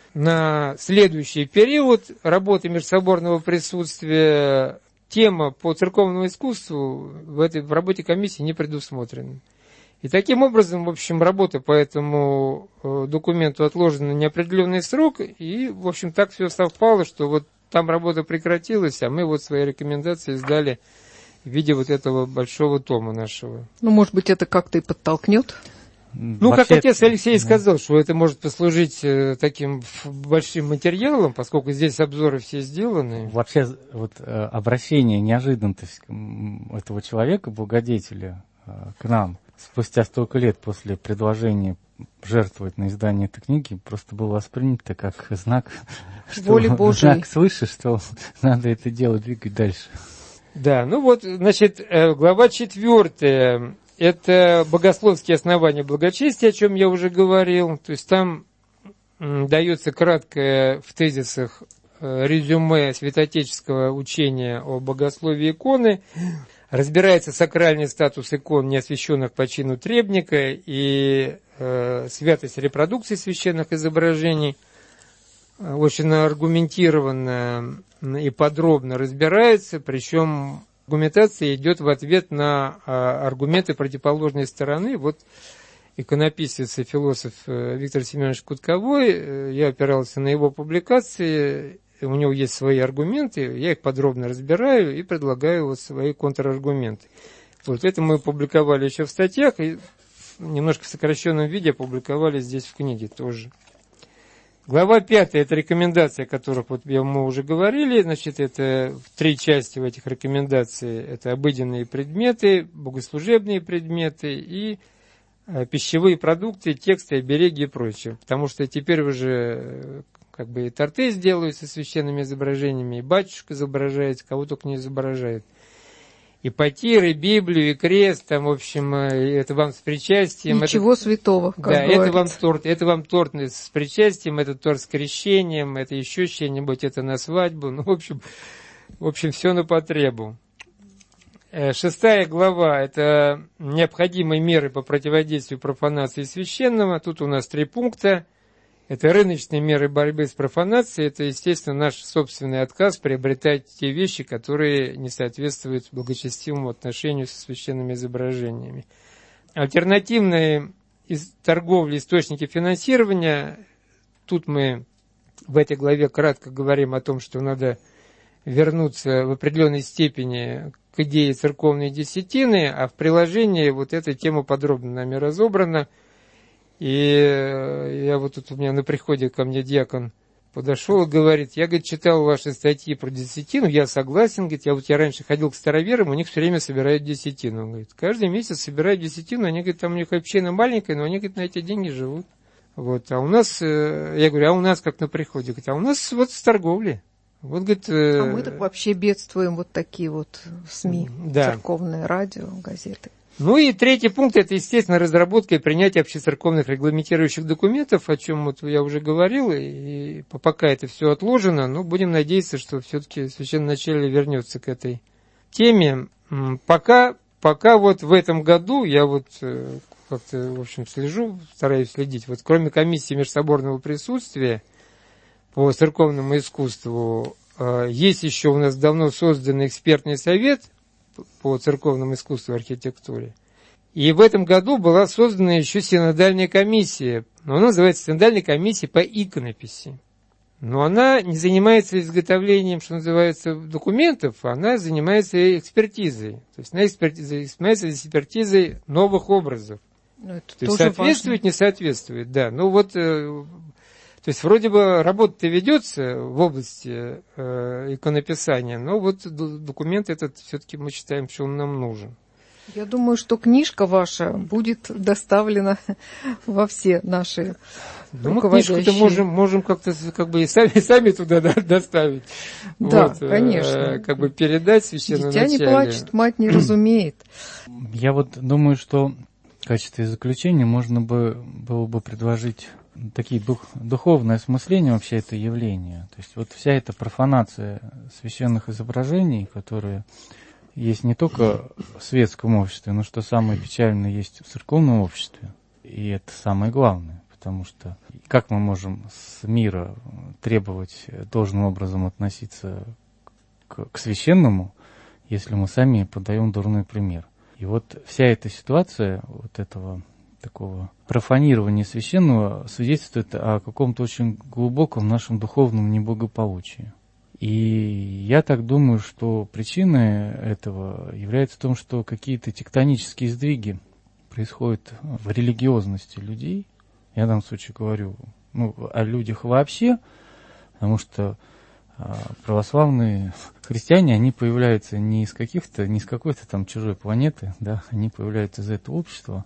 на следующий период работы межсоборного присутствия тема по церковному искусству в этой в работе комиссии не предусмотрена. И таким образом, в общем, работа по этому документу отложена на неопределенный срок, и, в общем, так все совпало, что вот там работа прекратилась, а мы вот свои рекомендации сдали в виде вот этого большого тома нашего. Ну, может быть, это как-то и подтолкнет? Ну, Вообще, как отец Алексей да. сказал, что это может послужить таким большим материалом, поскольку здесь обзоры все сделаны. Вообще, вот обращение, неожиданность этого человека, благодетеля, к нам, спустя столько лет после предложения жертвовать на издание этой книги, просто было воспринято как знак, воли Божией. Знак свыше, что надо это дело двигать дальше. Да, ну вот, значит, глава четвертая. Это богословские основания благочестия, о чем я уже говорил. То есть там дается краткое в тезисах резюме святоотеческого учения о богословии иконы. Разбирается сакральный статус икон, не освященных по чину требника, и э, святость репродукции священных изображений. Очень аргументированно и подробно разбирается, причем аргументация идет в ответ на а, аргументы противоположной стороны. Вот иконописец и философ Виктор Семенович Кутковой, я опирался на его публикации, у него есть свои аргументы, я их подробно разбираю и предлагаю вот свои контраргументы. Вот это мы публиковали еще в статьях, и немножко в сокращенном виде опубликовали здесь в книге тоже. Глава пятая, это рекомендации, о которых вот мы уже говорили, значит, это три части в этих рекомендаций, это обыденные предметы, богослужебные предметы и э, пищевые продукты, тексты, обереги и прочее, потому что теперь уже как бы и торты сделают со священными изображениями, и батюшка изображает, кого только не изображает. И потиры, Библию, и крест, там, в общем, это вам с причастием. Ничего это, святого, как да, говорится. это вам торт, это вам торт с причастием, это торт с крещением, это еще что-нибудь, это на свадьбу. Ну, в общем, в общем, все на потребу. Шестая глава – это необходимые меры по противодействию профанации священного. Тут у нас три пункта. Это рыночные меры борьбы с профанацией, это, естественно, наш собственный отказ приобретать те вещи, которые не соответствуют благочестивому отношению со священными изображениями. Альтернативные из торговли источники финансирования. Тут мы в этой главе кратко говорим о том, что надо вернуться в определенной степени к идее церковной десятины, а в приложении вот эта тема подробно нами разобрана. И я вот тут у меня на приходе ко мне диакон подошел и говорит, я, говорит, читал ваши статьи про десятину, я согласен, говорит, я вот я раньше ходил к староверам, у них все время собирают десятину. Он говорит, каждый месяц собирают десятину, они, говорит, там у них община маленькая, но они, говорит, на эти деньги живут. Вот, а у нас, я говорю, а у нас как на приходе? Говорит, а у нас вот с торговли. Вот, говорит, а мы так вообще бедствуем, вот такие вот СМИ, да. Церковное радио, газеты. Ну и третий пункт – это, естественно, разработка и принятие общецерковных регламентирующих документов, о чем вот я уже говорил, и пока это все отложено, но будем надеяться, что все-таки священноначалие вернется к этой теме. Пока, пока вот в этом году я вот как-то, в общем, слежу, стараюсь следить, вот кроме комиссии межсоборного присутствия по церковному искусству, есть еще у нас давно созданный экспертный совет по церковному искусству и архитектуре. И в этом году была создана еще синодальная комиссия. Но она называется синодальная комиссия по иконописи. Но она не занимается изготовлением, что называется, документов, она занимается экспертизой. То есть она экспертизой, занимается экспертизой новых образов. Ну, это То есть тоже соответствует, важно. не соответствует, да. Ну вот, э, то есть вроде бы работа-то ведется в области э, иконописания, но вот документ этот все-таки мы считаем, что он нам нужен. Я думаю, что книжка ваша будет доставлена во все наши Ну, мы руководящие. книжку-то можем, можем как-то как бы и сами, сами туда да, доставить. Да, вот, конечно. Э, как бы передать священноначалию. Дитя не плачет, мать не разумеет. Я вот думаю, что в качестве заключения можно бы, было бы предложить такие дух, духовное осмысление вообще это явление. То есть вот вся эта профанация священных изображений, которые есть не только в светском обществе, но что самое печальное, есть в церковном обществе. И это самое главное, потому что как мы можем с мира требовать должным образом относиться к, к священному, если мы сами подаем дурной пример. И вот вся эта ситуация вот этого такого профанирования священного свидетельствует о каком-то очень глубоком нашем духовном неблагополучии. И я так думаю, что причиной этого является в том, что какие-то тектонические сдвиги происходят в религиозности людей. Я в данном случае говорю ну, о людях вообще, потому что а, православные христиане, они появляются не из каких-то, не из какой-то там чужой планеты, да, они появляются из этого общества.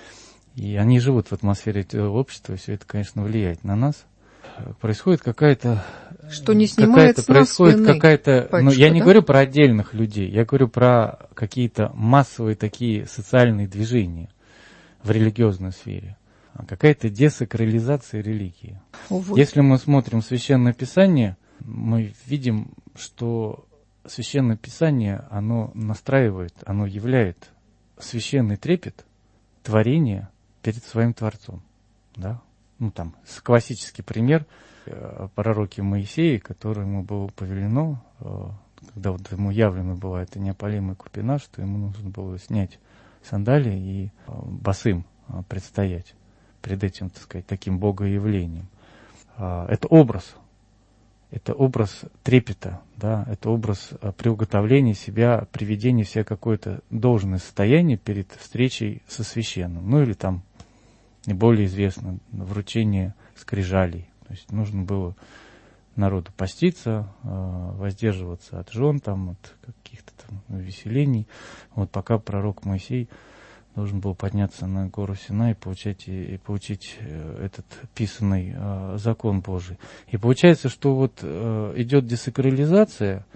И они живут в атмосфере этого общества, и все это, конечно, влияет на нас. Происходит какая-то... Что не снимает с нас происходит вины, какая-то, батюшка, ну, я не да? говорю про отдельных людей, я говорю про какие-то массовые такие социальные движения в религиозной сфере. Какая-то десакрализация религии. Вот. Если мы смотрим Священное Писание, мы видим, что Священное Писание, оно настраивает, оно являет священный трепет творения перед своим Творцом. Да? Ну, там, классический пример о пророке Моисее, которому было повелено, когда вот ему явлено была эта неопалимая купина, что ему нужно было снять сандалии и босым предстоять перед этим, так сказать, таким богоявлением. Это образ, это образ трепета, да, это образ приуготовления себя, приведения себя в какое-то должное состояние перед встречей со священным. Ну или там, и более известно, вручение скрижалей. То есть нужно было народу поститься, воздерживаться от жен, там, от каких-то там увеселений. Вот пока пророк Моисей должен был подняться на гору Синай и получать, и, и получить этот писанный э, закон Божий. И получается, что вот э, идет десакрализация,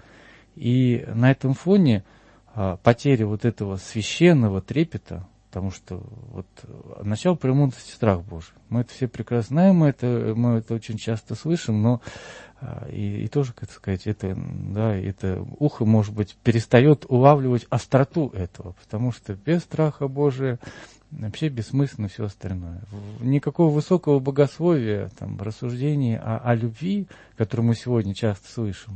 и на этом фоне э, потеря вот этого священного трепета, потому что вот начало премудрости страх Божий. Мы это все прекрасно знаем, мы это, мы это очень часто слышим, но и, и тоже, как сказать, это, да, это ухо, может быть, перестает улавливать остроту этого, потому что без страха Божия вообще бессмысленно все остальное. Никакого высокого богословия, там, рассуждений о, о любви, которое мы сегодня часто слышим,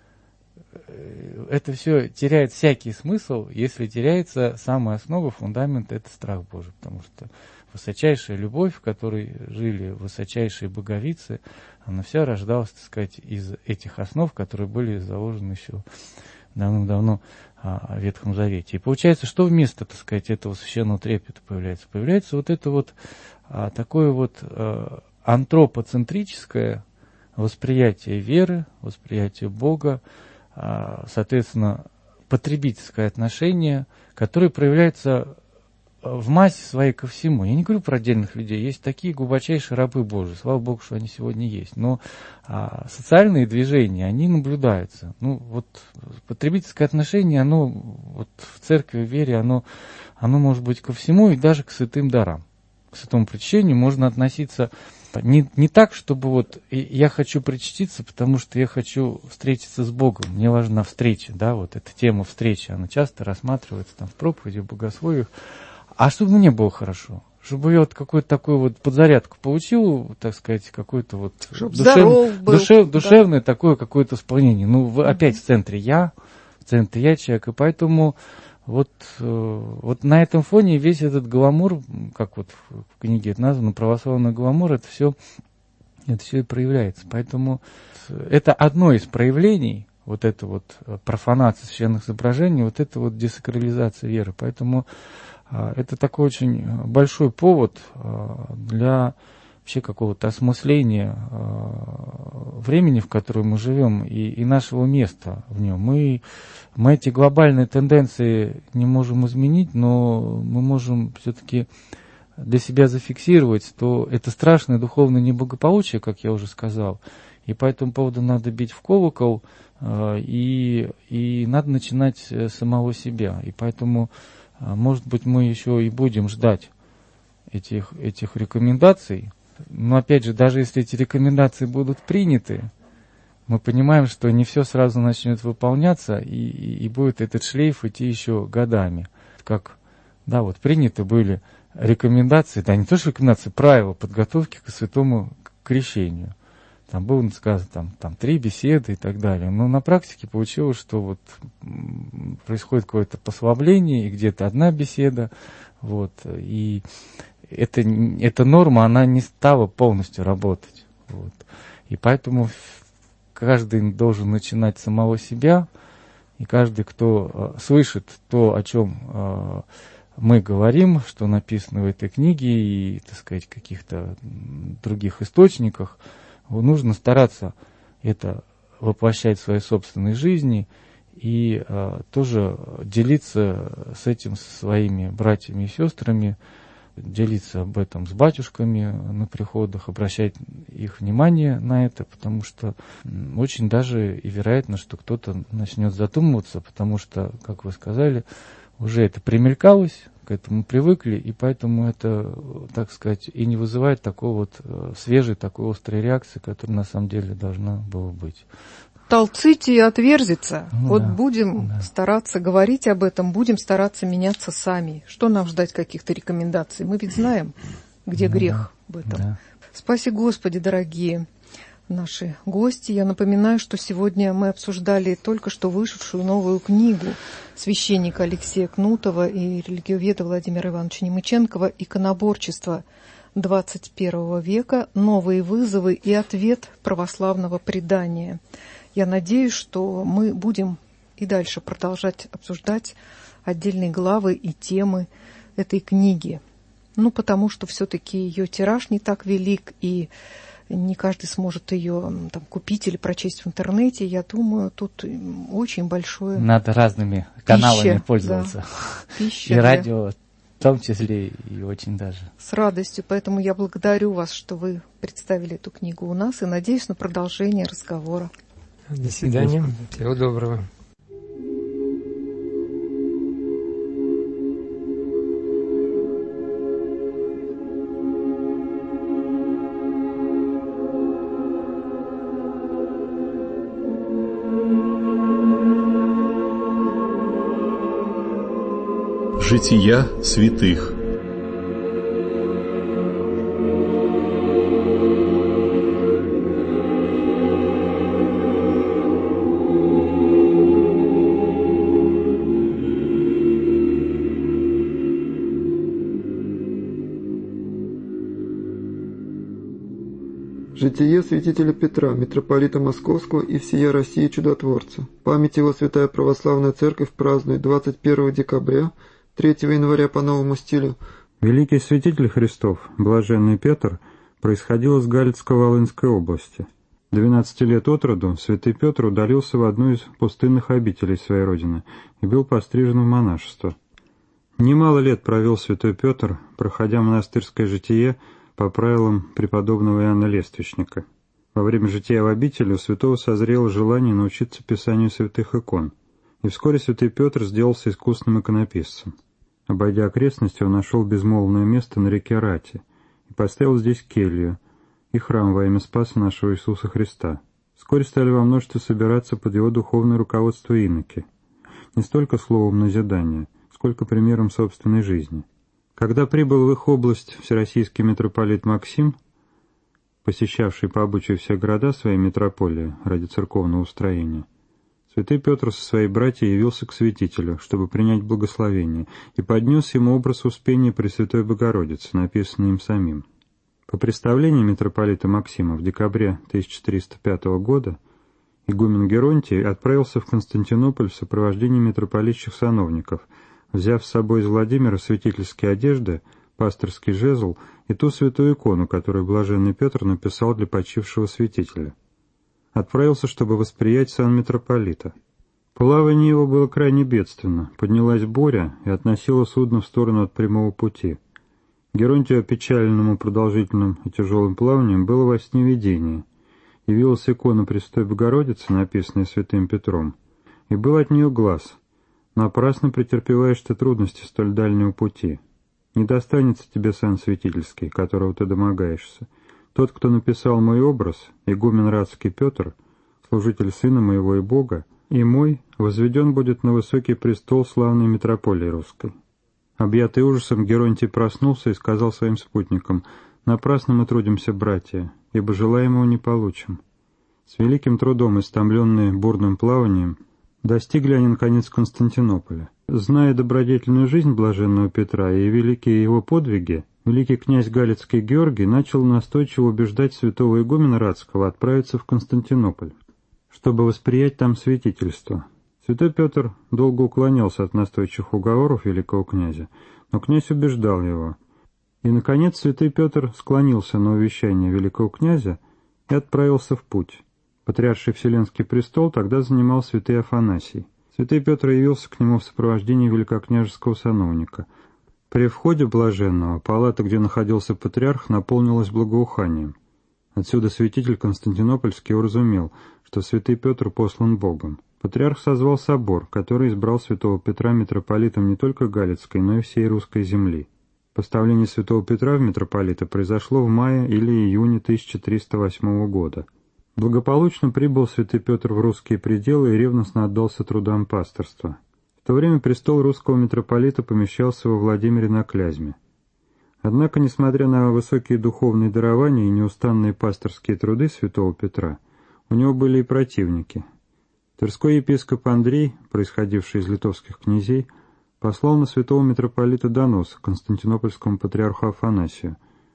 это все теряет всякий смысл, если теряется самая основа, фундамент, это страх Божий, потому что высочайшая любовь, в которой жили высочайшие боговицы, она вся рождалась, так сказать, из этих основ, которые были заложены еще давным-давно в Ветхом Завете. И получается, что вместо, так сказать, этого священного трепета появляется? Появляется вот это вот а, такое вот а, антропоцентрическое восприятие веры, восприятие Бога, а, соответственно, потребительское отношение, которое проявляется в массе своей ко всему. Я не говорю про отдельных людей. Есть такие глубочайшие рабы Божии. Слава Богу, что они сегодня есть. Но а, социальные движения, они наблюдаются. Ну, вот потребительское отношение, оно вот в церкви, в вере, оно, оно может быть ко всему и даже к святым дарам. К святому причащению можно относиться не, не так, чтобы вот я хочу причаститься, потому что я хочу встретиться с Богом. Мне важна встреча, да, вот эта тема встречи, она часто рассматривается там в проповеди, в богословиях. А чтобы мне было хорошо, чтобы я вот какую-то такую вот подзарядку получил, так сказать, какое-то вот душев, был, душев, душевное да. такое какое-то исполнение. Ну, в, опять в центре я, в центре я человек, и поэтому вот, вот на этом фоне весь этот гламур, как вот в книге это названо, православный гламур, это все, это все и проявляется. Поэтому это одно из проявлений, вот это вот профанация священных изображений, вот это вот десакрализация веры. Поэтому это такой очень большой повод для вообще какого-то осмысления времени, в котором мы живем, и, и нашего места в нем. Мы, мы эти глобальные тенденции не можем изменить, но мы можем все-таки для себя зафиксировать, что это страшное духовное неблагополучие, как я уже сказал, и по этому поводу надо бить в колокол, и, и надо начинать с самого себя. И поэтому, может быть, мы еще и будем ждать этих, этих рекомендаций, Но опять же, даже если эти рекомендации будут приняты, мы понимаем, что не все сразу начнет выполняться, и, и, и будет этот шлейф идти еще годами. Как, да, вот приняты были рекомендации, да не то что рекомендации, правила подготовки к святому крещению. Там было сказано, там, там три беседы и так далее. Но на практике получилось, что вот происходит какое-то послабление, и где-то одна беседа, вот, и это, эта норма, она не стала полностью работать. Вот. И поэтому каждый должен начинать с самого себя, и каждый, кто э, слышит то, о чем э, мы говорим, что написано в этой книге и, так сказать, каких-то других источниках, нужно стараться это воплощать в своей собственной жизни и э, тоже делиться с этим со своими братьями и сестрами, делиться об этом с батюшками на приходах, обращать их внимание на это, потому что очень даже и вероятно, что кто-то начнет задумываться, потому что, как вы сказали, уже это примелькалось, к этому привыкли, и поэтому это, так сказать, и не вызывает такой вот свежей, такой острой реакции, которая на самом деле должна была быть. Толците и отверзится. Ну, вот да, будем да. стараться говорить об этом, будем стараться меняться сами. Что нам ждать каких-то рекомендаций? Мы ведь знаем, где ну, грех в этом. Да. Спаси Господи, дорогие наши гости. Я напоминаю, что сегодня мы обсуждали только что вышедшую новую книгу священника Алексея Кнутова и религиоведа Владимира Ивановича Немыченкова «Иконоборчество двадцать первого века. Новые вызовы и ответ православного предания». Я надеюсь, что мы будем и дальше продолжать обсуждать отдельные главы и темы этой книги. Ну, потому что все-таки ее тираж не так велик, и не каждый сможет ее там купить или прочесть в интернете. Я думаю, тут очень большое... Надо разными каналами Пища, пользоваться. Да. Пища И для... радио, в том числе, и очень даже. С радостью. Поэтому я благодарю вас, что вы представили эту книгу у нас, и надеюсь на продолжение разговора. До свидания. Всего доброго. Жития святых. Житие святителя Петра, митрополита Московского и всея России чудотворца. Память его Святая Православная Церковь празднует двадцать первого декабря, третьего января по новому стилю. Великий святитель Христов, блаженный Петр, происходил из Галицко-Волынской области. Двенадцати лет от роду святый Петр удалился в одну из пустынных обителей своей родины и был пострижен в монашество. Немало лет провел святой Петр, проходя монастырское житие по правилам преподобного Иоанна Лествичника. Во время жития в обители у святого созрело желание научиться писанию святых икон, и вскоре святый Петр сделался искусным иконописцем. Обойдя окрестности, он нашел безмолвное место на реке Рати и поставил здесь келью и храм во имя Спаса нашего Иисуса Христа. Вскоре стали во множестве собираться под его духовное руководство иноки, не столько словом назидания, сколько примером собственной жизни. Когда прибыл в их область всероссийский митрополит Максим, посещавший по обычаю все города своей митрополии ради церковного устроения, святый Петр со своей братьей явился к святителю, чтобы принять благословение, и поднес ему образ Успения Пресвятой Богородицы, написанный им самим. По представлению митрополита Максима в декабре тысяча четыреста пятого года игумен Геронтий отправился в Константинополь в сопровождении митрополитчих сановников, взяв с собой из Владимира святительские одежды, пасторский жезл и ту святую икону, которую блаженный Петр написал для почившего святителя. Отправился, чтобы восприять сан митрополита. Плавание его было крайне бедственно, поднялась буря и относила судно в сторону от прямого пути. Геронтию, опечаленному продолжительным и тяжелым плаванием, было во сне видение. Явилась икона Пресвятой Богородицы, написанная святым Петром, и был от нее глас: «Напрасно претерпеваешь ты трудности столь дальнего пути. Не достанется тебе сан святительский, которого ты домогаешься. Тот, кто написал мой образ, игумен Ратский Петр, служитель Сына моего и Бога, и мой, возведен будет на высокий престол славной митрополии русской». Объятый ужасом, Геронтий проснулся и сказал своим спутникам: «Напрасно мы трудимся, братья, ибо желаемого не получим». С великим трудом, истомленные бурным плаванием, достигли они, наконец, Константинополя. Зная добродетельную жизнь блаженного Петра и великие его подвиги, великий князь Галицкий Георгий начал настойчиво убеждать святого игумена Ратского отправиться в Константинополь, чтобы восприять там святительство. Святой Петр долго уклонялся от настойчивых уговоров великого князя, но князь убеждал его. И, наконец, святой Петр склонился на увещание великого князя и отправился в путь. Патриарший Вселенский престол тогда занимал святый Афанасий. Святый Петр явился к нему в сопровождении великокняжеского сановника. При входе блаженного палата, где находился патриарх, наполнилась благоуханием. Отсюда святитель Константинопольский уразумел, что святый Петр послан Богом. Патриарх созвал собор, который избрал святого Петра митрополитом не только Галицкой, но и всей русской земли. Поставление святого Петра в митрополита произошло в мае или июне тысяча триста восьмого года. Благополучно прибыл святый Петр в русские пределы и ревностно отдался трудам пасторства. В то время престол русского митрополита помещался во Владимире на Клязьме. Однако, несмотря на высокие духовные дарования и неустанные пасторские труды святого Петра, у него были и противники. Тверской епископ Андрей, происходивший из литовских князей, послал на святого митрополита донос константинопольскому патриарху Афанасию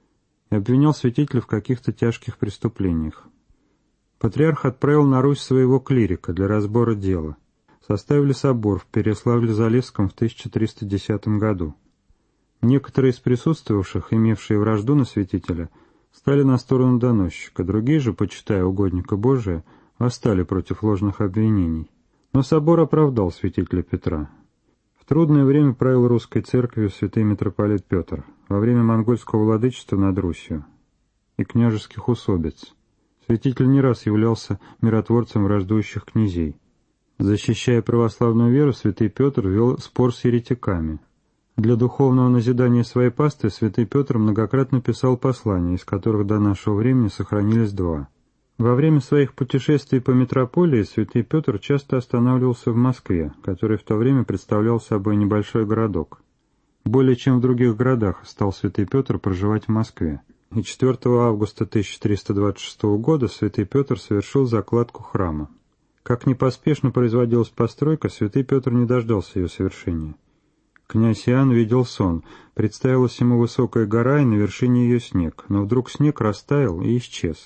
и обвинял святителя в каких-то тяжких преступлениях. Патриарх отправил на Русь своего клирика для разбора дела. Составили собор в Переславле-Залесском в тысяча триста десятом году. Некоторые из присутствовавших, имевшие вражду на святителя, стали на сторону доносчика, другие же, почитая угодника Божия, восстали против ложных обвинений. Но собор оправдал святителя Петра. В трудное время правил русской церковью святый митрополит Петр во время монгольского владычества над Русью и княжеских усобиц. Святитель не раз являлся миротворцем враждующих князей. Защищая православную веру, святый Петр вел спор с еретиками. Для духовного назидания своей пасты святый Петр многократно писал послания, из которых до нашего времени сохранились два. Во время своих путешествий по метрополии святый Петр часто останавливался в Москве, который в то время представлял собой небольшой городок. Более чем в других городах стал святый Петр проживать в Москве. И четвёртого августа тысяча триста двадцать шестого года святый Петр совершил закладку храма. Как ни поспешно производилась постройка, святый Петр не дождался ее совершения. Князь Иоанн видел сон. Представилась ему высокая гора, и на вершине ее снег, но вдруг снег растаял и исчез.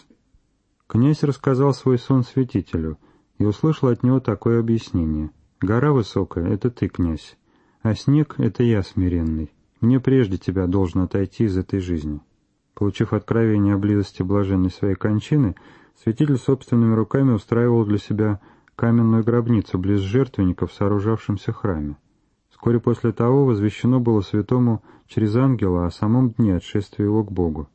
Князь рассказал свой сон святителю и услышал от него такое объяснение: «Гора высокая — это ты, князь, а снег — это я смиренный. Мне прежде тебя должен отойти из этой жизни». Получив откровение о близости блаженной своей кончины, святитель собственными руками устраивал для себя каменную гробницу близ жертвенника в сооружавшемся храме. Вскоре после того возвещено было святому через ангела о самом дне отшествия его к Богу.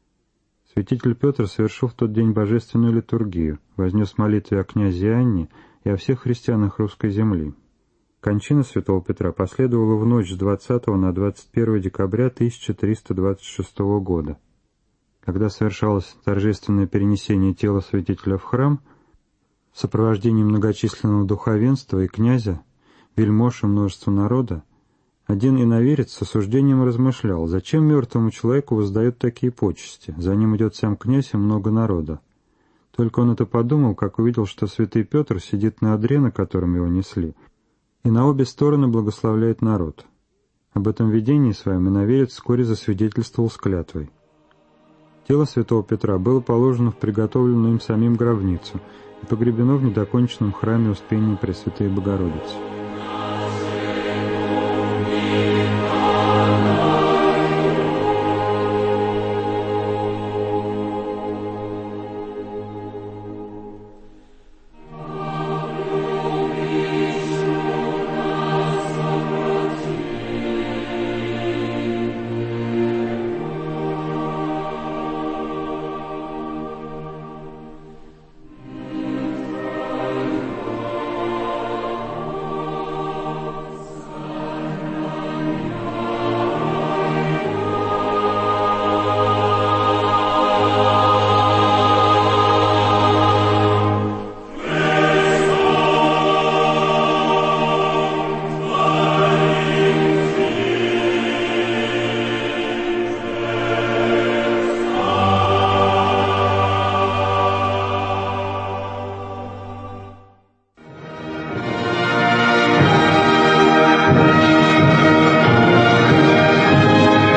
Святитель Петр совершил в тот день божественную литургию, вознес молитвы о князе Иоанне и о всех христианах русской земли. Кончина святого Петра последовала в ночь с двадцатого на двадцать первое декабря тысяча триста двадцать шестого года. Когда совершалось торжественное перенесение тела святителя в храм, в сопровождении многочисленного духовенства и князя, вельмож и множества народа, один иноверец с осуждением размышлял, зачем мертвому человеку воздают такие почести, за ним идет сам князь и много народа. Только он это подумал, как увидел, что святый Петр сидит на одре, на котором его несли, и на обе стороны благословляет народ. Об этом видении своем иноверец вскоре засвидетельствовал с клятвой. Тело святого Петра было положено в приготовленную им самим гробницу и погребено в недоконченном храме Успения Пресвятой Богородицы.